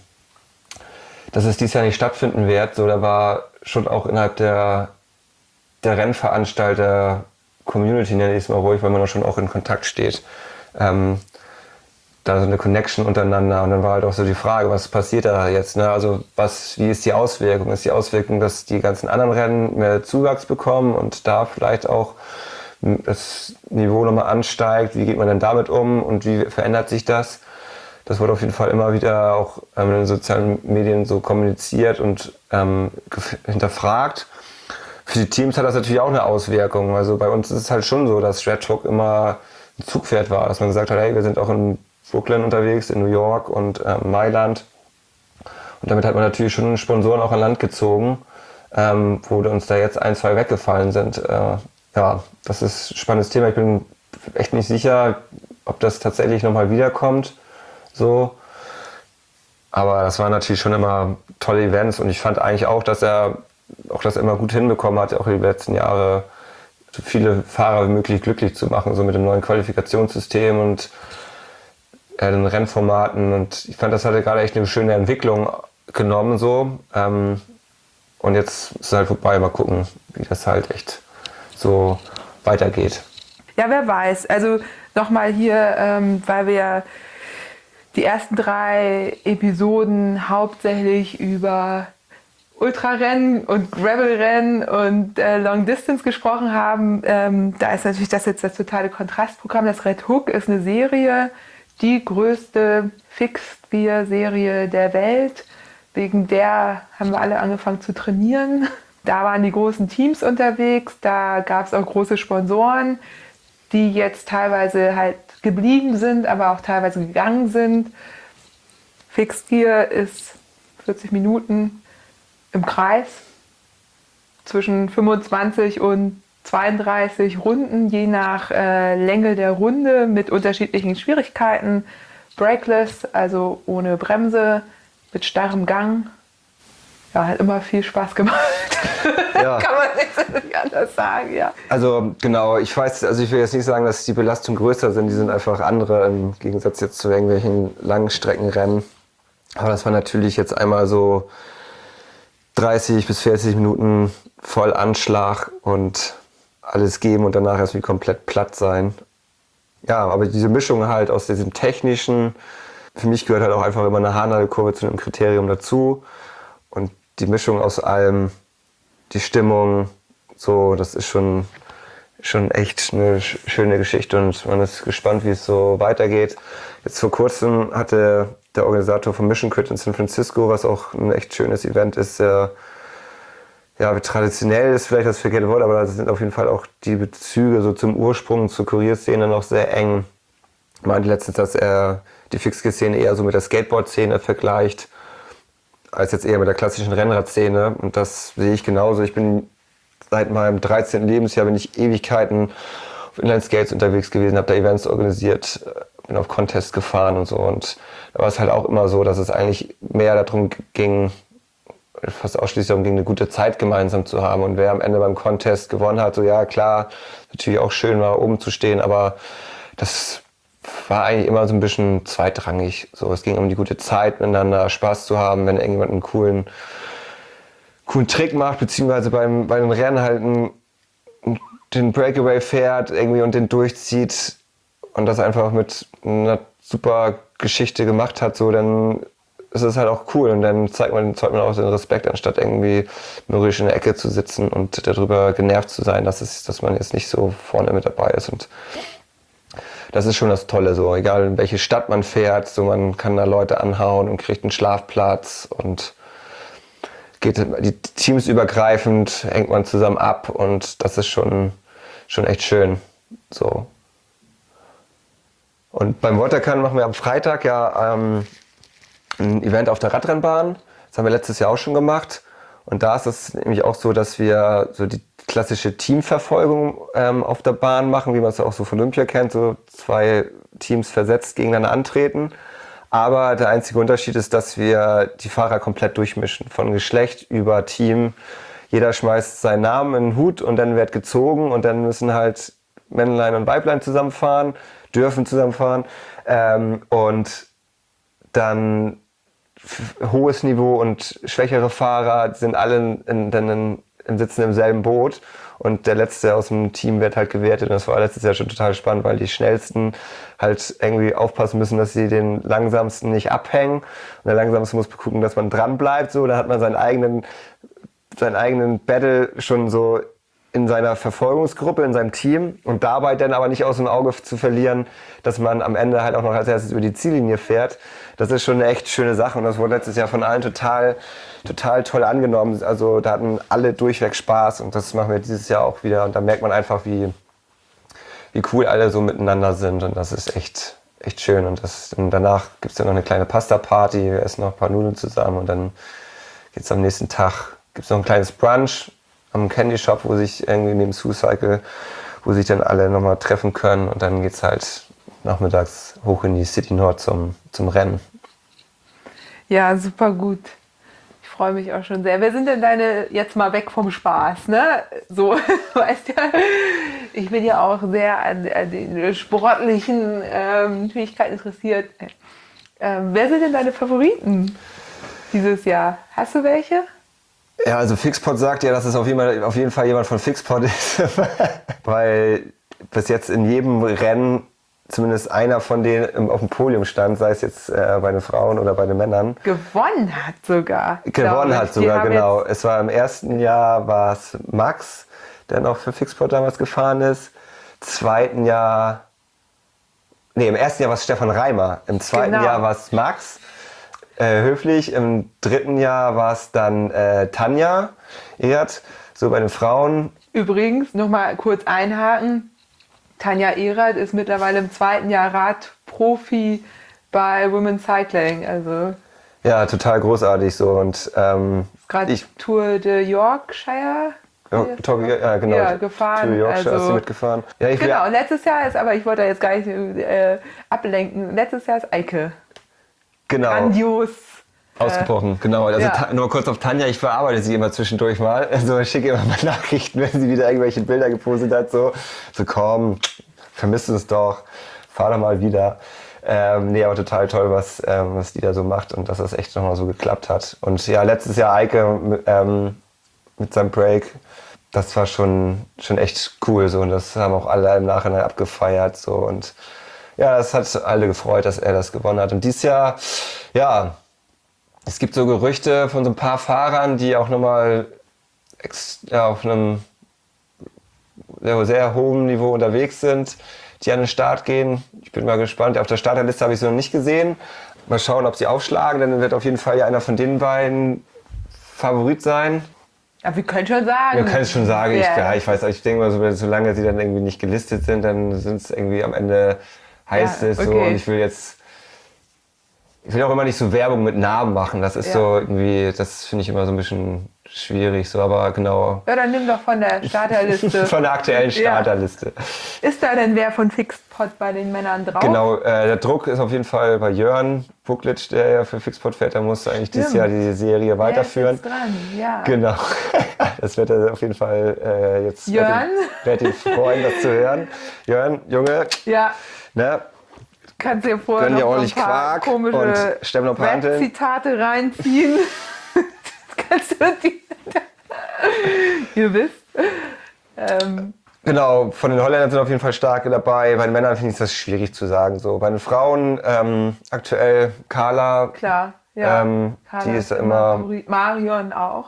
dass es dieses Jahr nicht stattfinden wird, so, da war schon auch innerhalb der, der Rennveranstalter-Community, nenne ich es mal ruhig, weil man da schon auch in Kontakt steht, ähm, da so eine Connection untereinander. Und dann war halt auch so die Frage, was passiert da jetzt? Ne? Also was, wie ist die Auswirkung? Ist die Auswirkung, dass die ganzen anderen Rennen mehr Zuwachs bekommen und da vielleicht auch das Niveau nochmal ansteigt? Wie geht man denn damit um und wie verändert sich das? Das wurde auf jeden Fall immer wieder auch ähm, in den sozialen Medien so kommuniziert und ähm, hinterfragt. Für die Teams hat das natürlich auch eine Auswirkung. Also bei uns ist es halt schon so, dass Red Hook immer ein Zugpferd war, dass man gesagt hat, hey, wir sind auch in Brooklyn unterwegs, in New York und ähm, Mailand. Und damit hat man natürlich schon Sponsoren auch an Land gezogen, ähm, wo uns da jetzt ein, zwei weggefallen sind. Äh, ja, das ist ein spannendes Thema. Ich bin echt nicht sicher, ob das tatsächlich nochmal wiederkommt. So. Aber das waren natürlich schon immer tolle Events und ich fand eigentlich auch, dass er auch das immer gut hinbekommen hat, auch die letzten Jahre so viele Fahrer wie möglich glücklich zu machen, so mit dem neuen Qualifikationssystem und äh, den Rennformaten. Und ich fand, das hatte gerade echt eine schöne Entwicklung genommen. So. Ähm, und jetzt ist es halt vorbei. Mal gucken, wie das halt echt so weitergeht. Ja, wer weiß. Also nochmal hier, ähm, weil wir ja die ersten drei Episoden hauptsächlich über Ultrarennen und Gravelrennen und äh, Long Distance gesprochen haben. Ähm, da ist natürlich das jetzt das totale Kontrastprogramm. Das Red Hook ist eine Serie, die größte Fixed-Gear-Serie der Welt. Wegen der haben wir alle angefangen zu trainieren. Da waren die großen Teams unterwegs, da gab es auch große Sponsoren, die jetzt teilweise halt geblieben sind, aber auch teilweise gegangen sind. Fixed Gear ist vierzig Minuten im Kreis, zwischen fünfundzwanzig und zweiunddreißig Runden, je nach äh, Länge der Runde mit unterschiedlichen Schwierigkeiten. Brakeless, also ohne Bremse, mit starrem Gang. Ja, hat immer viel Spaß gemacht. Ja. Kann man nicht anders sagen, ja. Also genau, ich weiß, also ich will jetzt nicht sagen, dass die Belastungen größer sind, die sind einfach andere im Gegensatz jetzt zu irgendwelchen Langstreckenrennen. Aber das war natürlich jetzt einmal so dreißig bis vierzig Minuten voll Anschlag und alles geben und danach erst wie komplett platt sein. Ja, aber diese Mischung halt aus diesem technischen, für mich gehört halt auch einfach immer eine Haarnadelkurve zu einem Kriterium dazu. Und die Mischung aus allem, die Stimmung, so, das ist schon, schon echt eine schöne Geschichte und man ist gespannt, wie es so weitergeht. Jetzt vor kurzem hatte der Organisator von Mission Crit in San Francisco, was auch ein echt schönes Event ist, sehr, ja, traditionell ist vielleicht das verkehrte Wort, aber da sind auf jeden Fall auch die Bezüge so zum Ursprung, zur Kurierszene noch sehr eng. Ich meinte letztens, dass er die Fixgear-Szene eher so mit der Skateboard-Szene vergleicht, als jetzt eher mit der klassischen Rennradszene. Und das sehe ich genauso. Ich bin seit meinem dreizehnten Lebensjahr bin ich Ewigkeiten auf Inline-Skates unterwegs gewesen, habe da Events organisiert, bin auf Contests gefahren und so. Und da war es halt auch immer so, dass es eigentlich mehr darum ging, fast ausschließlich darum ging, eine gute Zeit gemeinsam zu haben. Und wer am Ende beim Contest gewonnen hat, so ja klar, natürlich auch schön mal oben zu stehen, aber das war eigentlich immer so ein bisschen zweitrangig. So, es ging um die gute Zeit, miteinander Spaß zu haben, wenn irgendjemand einen coolen, coolen Trick macht, beziehungsweise beim, bei den Rennen halt einen, den Breakaway fährt irgendwie und den durchzieht und das einfach mit einer super Geschichte gemacht hat, so, dann ist es halt auch cool und dann zeigt man, zeigt man auch den Respekt, anstatt irgendwie mürrisch in der Ecke zu sitzen und darüber genervt zu sein, dass, es, dass man jetzt nicht so vorne mit dabei ist. Und das ist schon das Tolle, so, egal in welche Stadt man fährt, so, man kann da Leute anhauen und kriegt einen Schlafplatz und geht die Teams übergreifend, hängt man zusammen ab und das ist schon, schon echt schön. So. Und beim Watercan machen wir am Freitag ja ähm, ein Event auf der Radrennbahn. Das haben wir letztes Jahr auch schon gemacht. Und da ist es nämlich auch so, dass wir so die klassische Teamverfolgung ähm, auf der Bahn machen, wie man es auch so von Olympia kennt, so zwei Teams versetzt gegeneinander antreten. Aber der einzige Unterschied ist, dass wir die Fahrer komplett durchmischen, von Geschlecht über Team. Jeder schmeißt seinen Namen in den Hut und dann wird gezogen und dann müssen halt Männlein und Weiblein zusammenfahren, dürfen zusammenfahren ähm, und dann hohes Niveau und schwächere Fahrer sind alle in, in, in, in, sitzen im selben Boot und der Letzte aus dem Team wird halt gewertet und das war letztes Jahr schon total spannend, weil die Schnellsten halt irgendwie aufpassen müssen, dass sie den Langsamsten nicht abhängen und der Langsamste muss gucken, dass man dran bleibt, so, da hat man seinen eigenen, seinen eigenen Battle schon so in seiner Verfolgungsgruppe, in seinem Team und dabei dann aber nicht aus dem Auge zu verlieren, dass man am Ende halt auch noch als erstes über die Ziellinie fährt. Das ist schon eine echt schöne Sache und das wurde letztes Jahr von allen total, total toll angenommen. Also da hatten alle durchweg Spaß und das machen wir dieses Jahr auch wieder und da merkt man einfach, wie, wie cool alle so miteinander sind und das ist echt, echt schön. Und, das, und danach gibt es dann noch eine kleine Pasta-Party, wir essen noch ein paar Nudeln zusammen und dann geht es am nächsten Tag, gibt es noch ein kleines Brunch am Candy Shop, wo sich irgendwie neben Sioux-Cycle, wo sich dann alle nochmal treffen können und dann geht's halt nachmittags hoch in die City Nord zum, zum Rennen. Ja, super gut. Ich freue mich auch schon sehr. Wer sind denn deine, jetzt mal weg vom Spaß, ne? So, weißt du, ich bin ja auch sehr an, an den sportlichen ähm, Fähigkeiten interessiert. Ähm, wer sind denn deine Favoriten dieses Jahr? Hast du welche? Ja, also Fixpot sagt ja, dass es auf jeden Fall, auf jeden Fall jemand von Fixpot ist, weil bis jetzt in jedem Rennen zumindest einer von denen auf dem Podium stand, sei es jetzt äh, bei den Frauen oder bei den Männern. Gewonnen hat sogar. Gewonnen hat sogar, genau. Es war im ersten Jahr war es Max, der noch für Fixpot damals gefahren ist. Zweiten Jahr, nee, im ersten Jahr war es Stefan Reimer. Im zweiten Genau. Jahr war es Max. Äh, höflich. Im dritten Jahr war es dann äh, Tanja Ehrt, so bei den Frauen. Übrigens, nochmal kurz einhaken, Tanja Ehret ist mittlerweile im zweiten Jahr Radprofi bei Women's Cycling. Also ja, total großartig so. Und ähm, gerade ich Tour de Yorkshire. Ja, Tour, ja, genau. Ja, gefahren. Tour Yorkshire also, ist sie mitgefahren. Ja, ich genau, letztes Jahr ist, aber ich wollte da jetzt gar nicht äh, ablenken, letztes Jahr ist Eike. Genau. Grandios. Ausgebrochen, genau. Also ja. ta- nur kurz auf Tanja, ich bearbeite sie immer zwischendurch mal. Also ich schicke immer mal Nachrichten, wenn sie wieder irgendwelche Bilder gepostet hat. So, so komm, vermisst uns doch, fahr doch mal wieder. Ähm, nee, aber total toll, was, ähm, was die da so macht und dass das echt nochmal so geklappt hat. Und ja, letztes Jahr Eike ähm, mit seinem Break, das war schon, schon echt cool. So, und das haben auch alle im Nachhinein abgefeiert. So, und ja, das hat alle gefreut, dass er das gewonnen hat. Und dieses Jahr, ja, es gibt so Gerüchte von so ein paar Fahrern, die auch nochmal ja, auf einem sehr, sehr hohen Niveau unterwegs sind, die an den Start gehen. Ich bin mal gespannt. Auf der Starterliste habe ich sie noch nicht gesehen. Mal schauen, ob sie aufschlagen. Dann wird auf jeden Fall ja einer von den beiden Favorit sein. Ja, wir können schon sagen. Wir können es schon sagen. Ich, Yeah. ja, ich weiß, ich denke mal, so, solange sie dann irgendwie nicht gelistet sind, dann sind es irgendwie am Ende heißt Ja, es so. okay. Und ich will jetzt, ich will auch immer nicht so Werbung mit Namen machen. Das ist Ja. so irgendwie, das finde ich immer so ein bisschen schwierig. So, aber genau. Ja, dann nimm doch von der Starterliste. Von der aktuellen Starterliste. Ja. Ist da denn wer von Fixpot bei den Männern drauf? Genau, äh, der Druck ist auf jeden Fall bei Jörn Buklitsch, der ja für Fixpot fährt. Der muss eigentlich dieses Stimmt. Jahr die Serie weiterführen. Der ist jetzt dran, ja. Genau, das wird er auf jeden Fall äh, jetzt Jörn? werd ihn freuen, das zu hören. Jörn, Junge, Ja, ne, kannst dir vorher gönn dir noch so ein ordentlich paar Quark komische und stemm noch ein paar Hanteln. Rap-Zitate reinziehen. Das kannst du die... Ihr wisst. Ähm, Genau, von den Holländern sind auf jeden Fall starke dabei. Bei den Männern finde ich das schwierig zu sagen. So, bei den Frauen ähm, aktuell Carla, klar, ja. Ähm, Carla die ist ja immer- Favorit. Marion auch.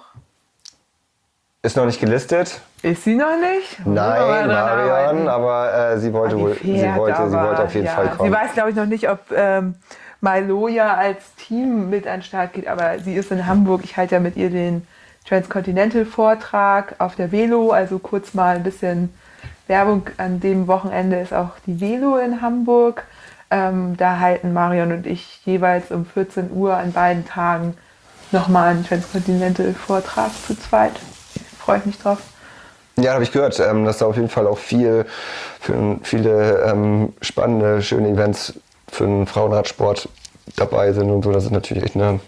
ist noch nicht gelistet. Ist sie noch nicht? Muss Nein, man mal dran Marion, arbeiten. aber äh, sie wollte Die wohl, sie fährt wollte, sie aber, wollte auf jeden ja. Fall kommen. Sie weiß, glaube ich, noch nicht, ob ähm, Maloja als Team mit an den Start geht, aber sie ist in Hamburg. Ich halte ja mit ihr den Transcontinental-Vortrag auf der Velo, also kurz mal ein bisschen Werbung, an dem Wochenende ist auch die Velo in Hamburg. Ähm, da halten Marion und ich jeweils um vierzehn Uhr an beiden Tagen nochmal einen Transcontinental-Vortrag zu zweit. Freue ich mich drauf. Ja, habe ich gehört, ähm, dass da auf jeden Fall auch viel, für viele ähm, spannende, schöne Events für den Frauenradsport dabei sind und so. Das ist natürlich echt eine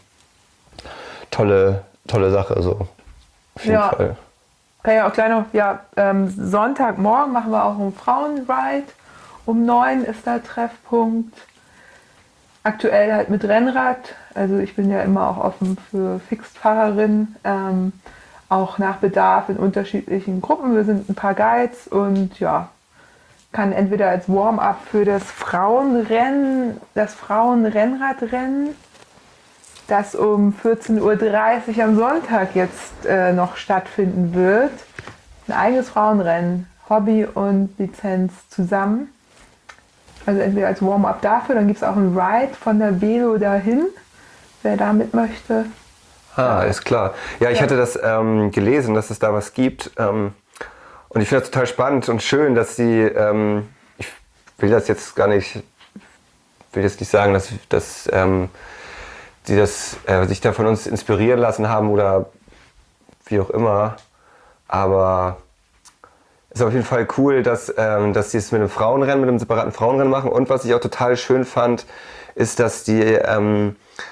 tolle, tolle Sache. So. Auf jeden Ja. Fall. Kann ja auch gleich noch, ja, ähm, Sonntagmorgen machen wir auch einen Frauenride. Um neun ist da Treffpunkt. Aktuell halt mit Rennrad. Also ich bin ja immer auch offen für Fixed-Fahrerinnen. Ähm, auch nach Bedarf in unterschiedlichen Gruppen. Wir sind ein paar Guides und ja, kann entweder als Warm-up für das Frauenrennen, das Frauenrennradrennen, das um vierzehn Uhr dreißig am Sonntag jetzt äh, noch stattfinden wird. Ein eigenes Frauenrennen, Hobby und Lizenz zusammen. Also entweder als Warm-up dafür, dann gibt es auch einen Ride von der Velo dahin, wer da mit möchte. Ah, ist klar. Ja, ich Ja. hatte das ähm, gelesen, dass es da was gibt. Ähm, und ich finde das total spannend und schön, dass sie, ähm, ich will das jetzt gar nicht, will jetzt nicht sagen, dass, dass ähm, sie das, äh, sich da von uns inspirieren lassen haben oder wie auch immer. Aber es ist auf jeden Fall cool, dass, ähm, dass sie es mit einem Frauenrennen, mit einem separaten Frauenrennen machen. Und was ich auch total schön fand, ist, dass die ähm,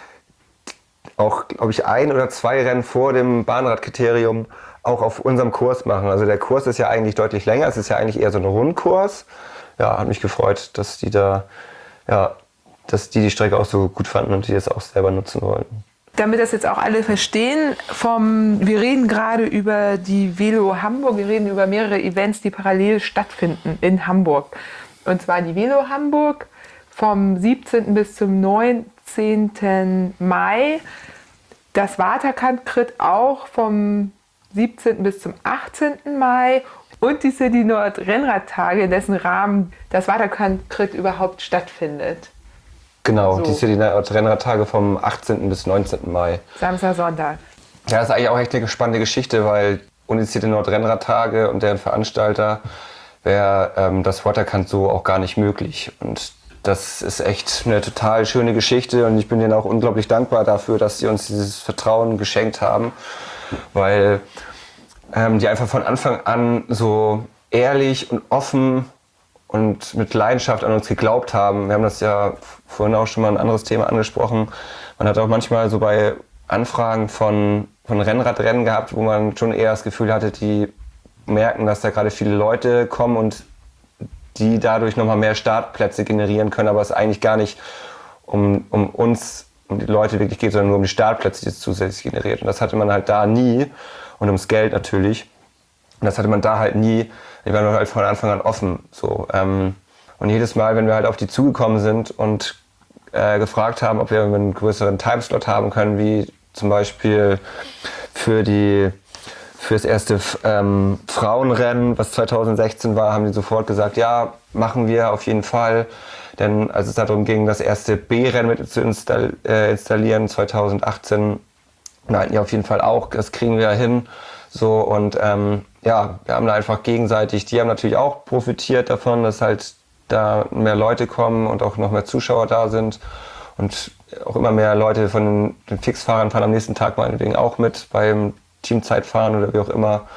auch, glaube ich, ein oder zwei Rennen vor dem Bahnradkriterium auch auf unserem Kurs machen. Also der Kurs ist ja eigentlich deutlich länger, es ist ja eigentlich eher so ein Rundkurs. Ja, hat mich gefreut, dass die da, ja, dass die die Strecke auch so gut fanden und die das auch selber nutzen wollten. Damit das jetzt auch alle verstehen, vom, wir reden gerade über die Velo Hamburg, wir reden über mehrere Events, die parallel stattfinden in Hamburg. Und zwar die Velo Hamburg vom siebzehnten bis zum neunzehnten Mai. Das Waterkant-Crit auch vom siebzehnten bis zum achtzehnten Mai. Und die City Nord Rennradtage, in dessen Rahmen das Waterkant-Crit überhaupt stattfindet. Genau, So. die City Nord Rennradtage vom achtzehnten bis neunzehnten Mai. Samstag, Sonntag. Ja, das ist eigentlich auch echt eine spannende Geschichte, weil ohne die City Nord Rennradtage und deren Veranstalter wäre ähm, das Waterkant so auch gar nicht möglich. Und das ist echt eine total schöne Geschichte und ich bin denen auch unglaublich dankbar dafür, dass sie uns dieses Vertrauen geschenkt haben, weil ähm, die einfach von Anfang an so ehrlich und offen und mit Leidenschaft an uns geglaubt haben. Wir haben das ja vorhin auch schon mal ein anderes Thema angesprochen. Man hat auch manchmal so bei Anfragen von, von Rennradrennen gehabt, wo man schon eher das Gefühl hatte, die merken, dass da gerade viele Leute kommen und die dadurch nochmal mehr Startplätze generieren können, aber es eigentlich gar nicht um, um uns, um die Leute wirklich geht, sondern nur um die Startplätze, die es zusätzlich generiert. Und das hatte man halt da nie und ums Geld natürlich. Und das hatte man da halt nie. Die waren halt von Anfang an offen. So. Ähm, und jedes Mal, wenn wir halt auf die zugekommen sind und äh, gefragt haben, ob wir einen größeren Timeslot haben können, wie zum Beispiel für die für das erste ähm, Frauenrennen, was zweitausendsechzehn war, haben die sofort gesagt, ja, machen wir auf jeden Fall. Denn als es darum ging, das erste B-Rennen mit zu install- äh, installieren, zweitausendachtzehn, meinten die auf jeden Fall auch, das kriegen wir hin. So, und ähm, ja, wir haben da einfach gegenseitig, die haben natürlich auch profitiert davon, dass halt da mehr Leute kommen und auch noch mehr Zuschauer da sind. Und auch immer mehr Leute von den, den Fixfahrern fahren am nächsten Tag meinetwegen auch mit beim Teamzeitfahren oder wie auch immer.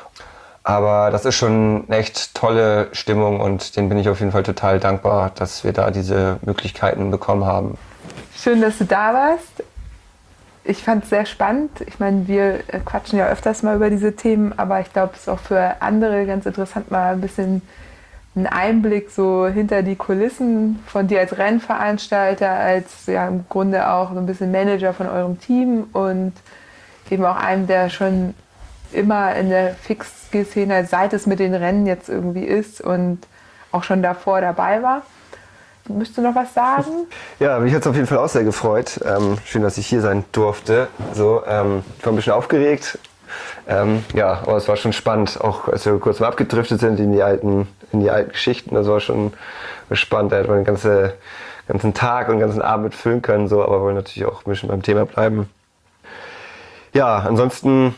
Aber das ist schon eine echt tolle Stimmung und denen bin ich auf jeden Fall total dankbar, dass wir da diese Möglichkeiten bekommen haben. Schön, dass du da warst. Ich fand es sehr spannend. Ich meine, wir quatschen ja öfters mal über diese Themen, aber ich glaube, es ist auch für andere ganz interessant, mal ein bisschen einen Einblick so hinter die Kulissen von dir als Rennveranstalter, als ja im Grunde auch so ein bisschen Manager von eurem Team und eben auch einem, der schon immer in der Fix-Szene, seit es mit den Rennen jetzt irgendwie ist und auch schon davor dabei war. Möchtest du noch was sagen? Ja, mich hat es auf jeden Fall auch sehr gefreut. Ähm, schön, dass ich hier sein durfte. So, ähm, ich war ein bisschen aufgeregt. Ähm, ja, aber es war schon spannend, auch als wir kurz mal abgedriftet sind in die alten, in die alten Geschichten. Das war schon spannend. Da hätte man den ganze, ganzen Tag und den ganzen Abend mitfüllen können, so, aber wollen natürlich auch ein bisschen beim Thema bleiben. Ja, ansonsten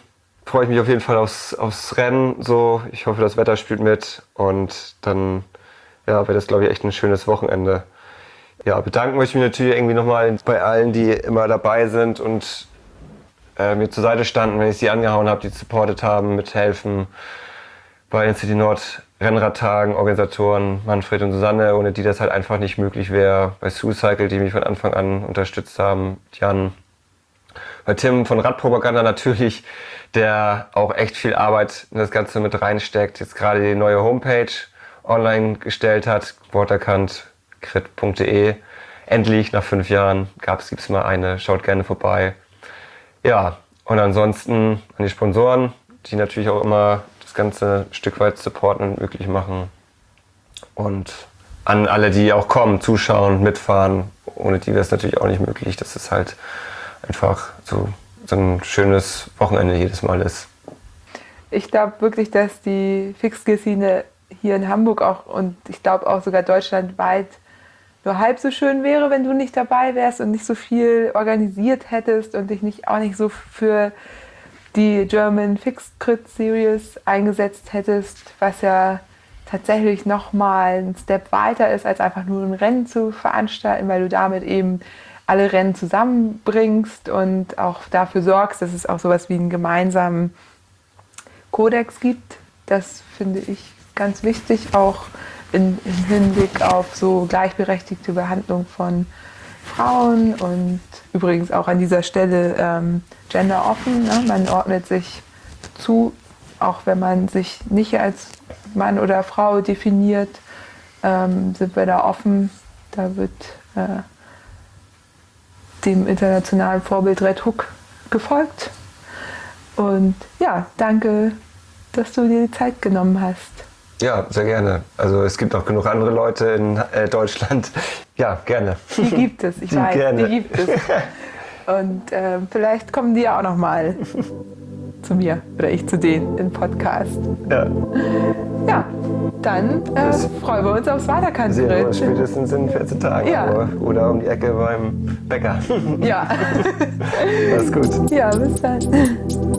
freue ich mich auf jeden Fall aufs, aufs Rennen. So. Ich hoffe, das Wetter spielt mit und dann ja, wäre das, glaube ich, echt ein schönes Wochenende. Ja, bedanken möchte ich mich natürlich irgendwie nochmal bei allen, die immer dabei sind und äh, mir zur Seite standen, wenn ich sie angehauen habe, die supportet haben, mithelfen. Bei den City Nord Rennradtagen, Organisatoren Manfred und Susanne, ohne die das halt einfach nicht möglich wäre. Bei Suicycle, die mich von Anfang an unterstützt haben, Jan. Bei Tim von Radpropaganda natürlich, der auch echt viel Arbeit in das Ganze mit reinsteckt. Jetzt gerade die neue Homepage online gestellt hat, worterkannt punkt de. Endlich, nach fünf Jahren, gab's, gibt's mal eine, schaut gerne vorbei. Ja, und ansonsten an die Sponsoren, die natürlich auch immer das Ganze ein Stück weit supporten und möglich machen. Und an alle, die auch kommen, zuschauen, mitfahren. Ohne die wäre es natürlich auch nicht möglich, dass es halt einfach so, so ein schönes Wochenende jedes Mal ist. Ich glaube wirklich, dass die Fixgear-Szene hier in Hamburg auch und ich glaube auch sogar deutschlandweit nur halb so schön wäre, wenn du nicht dabei wärst und nicht so viel organisiert hättest und dich nicht, auch nicht so für die German Fixed Crit Series eingesetzt hättest, was ja tatsächlich nochmal ein Step weiter ist, als einfach nur ein Rennen zu veranstalten, weil du damit eben alle Rennen zusammenbringst und auch dafür sorgst, dass es auch sowas wie einen gemeinsamen Kodex gibt. Das finde ich ganz wichtig, auch in, im Hinblick auf so gleichberechtigte Behandlung von Frauen und übrigens auch an dieser Stelle ähm, genderoffen. Ne? Man ordnet sich zu, auch wenn man sich nicht als Mann oder Frau definiert, ähm, sind wir da offen. Da wird äh, dem internationalen Vorbild Red Hook gefolgt. Und ja, danke, dass du dir die Zeit genommen hast. Ja, sehr gerne. Also es gibt auch genug andere Leute in äh, Deutschland. Ja, gerne. Die gibt es, ich die weiß, gerne. die gibt es. Und äh, vielleicht kommen die ja auch noch mal zu mir oder ich zu denen im Podcast. Ja. Ja, dann äh, freuen wir uns aufs Sehen wir uns Weiterkant-Grid. spätestens in vierzehn Tagen. Ja. Oder, oder um die Ecke beim Bäcker. Ja. Alles gut. Ja, bis dann.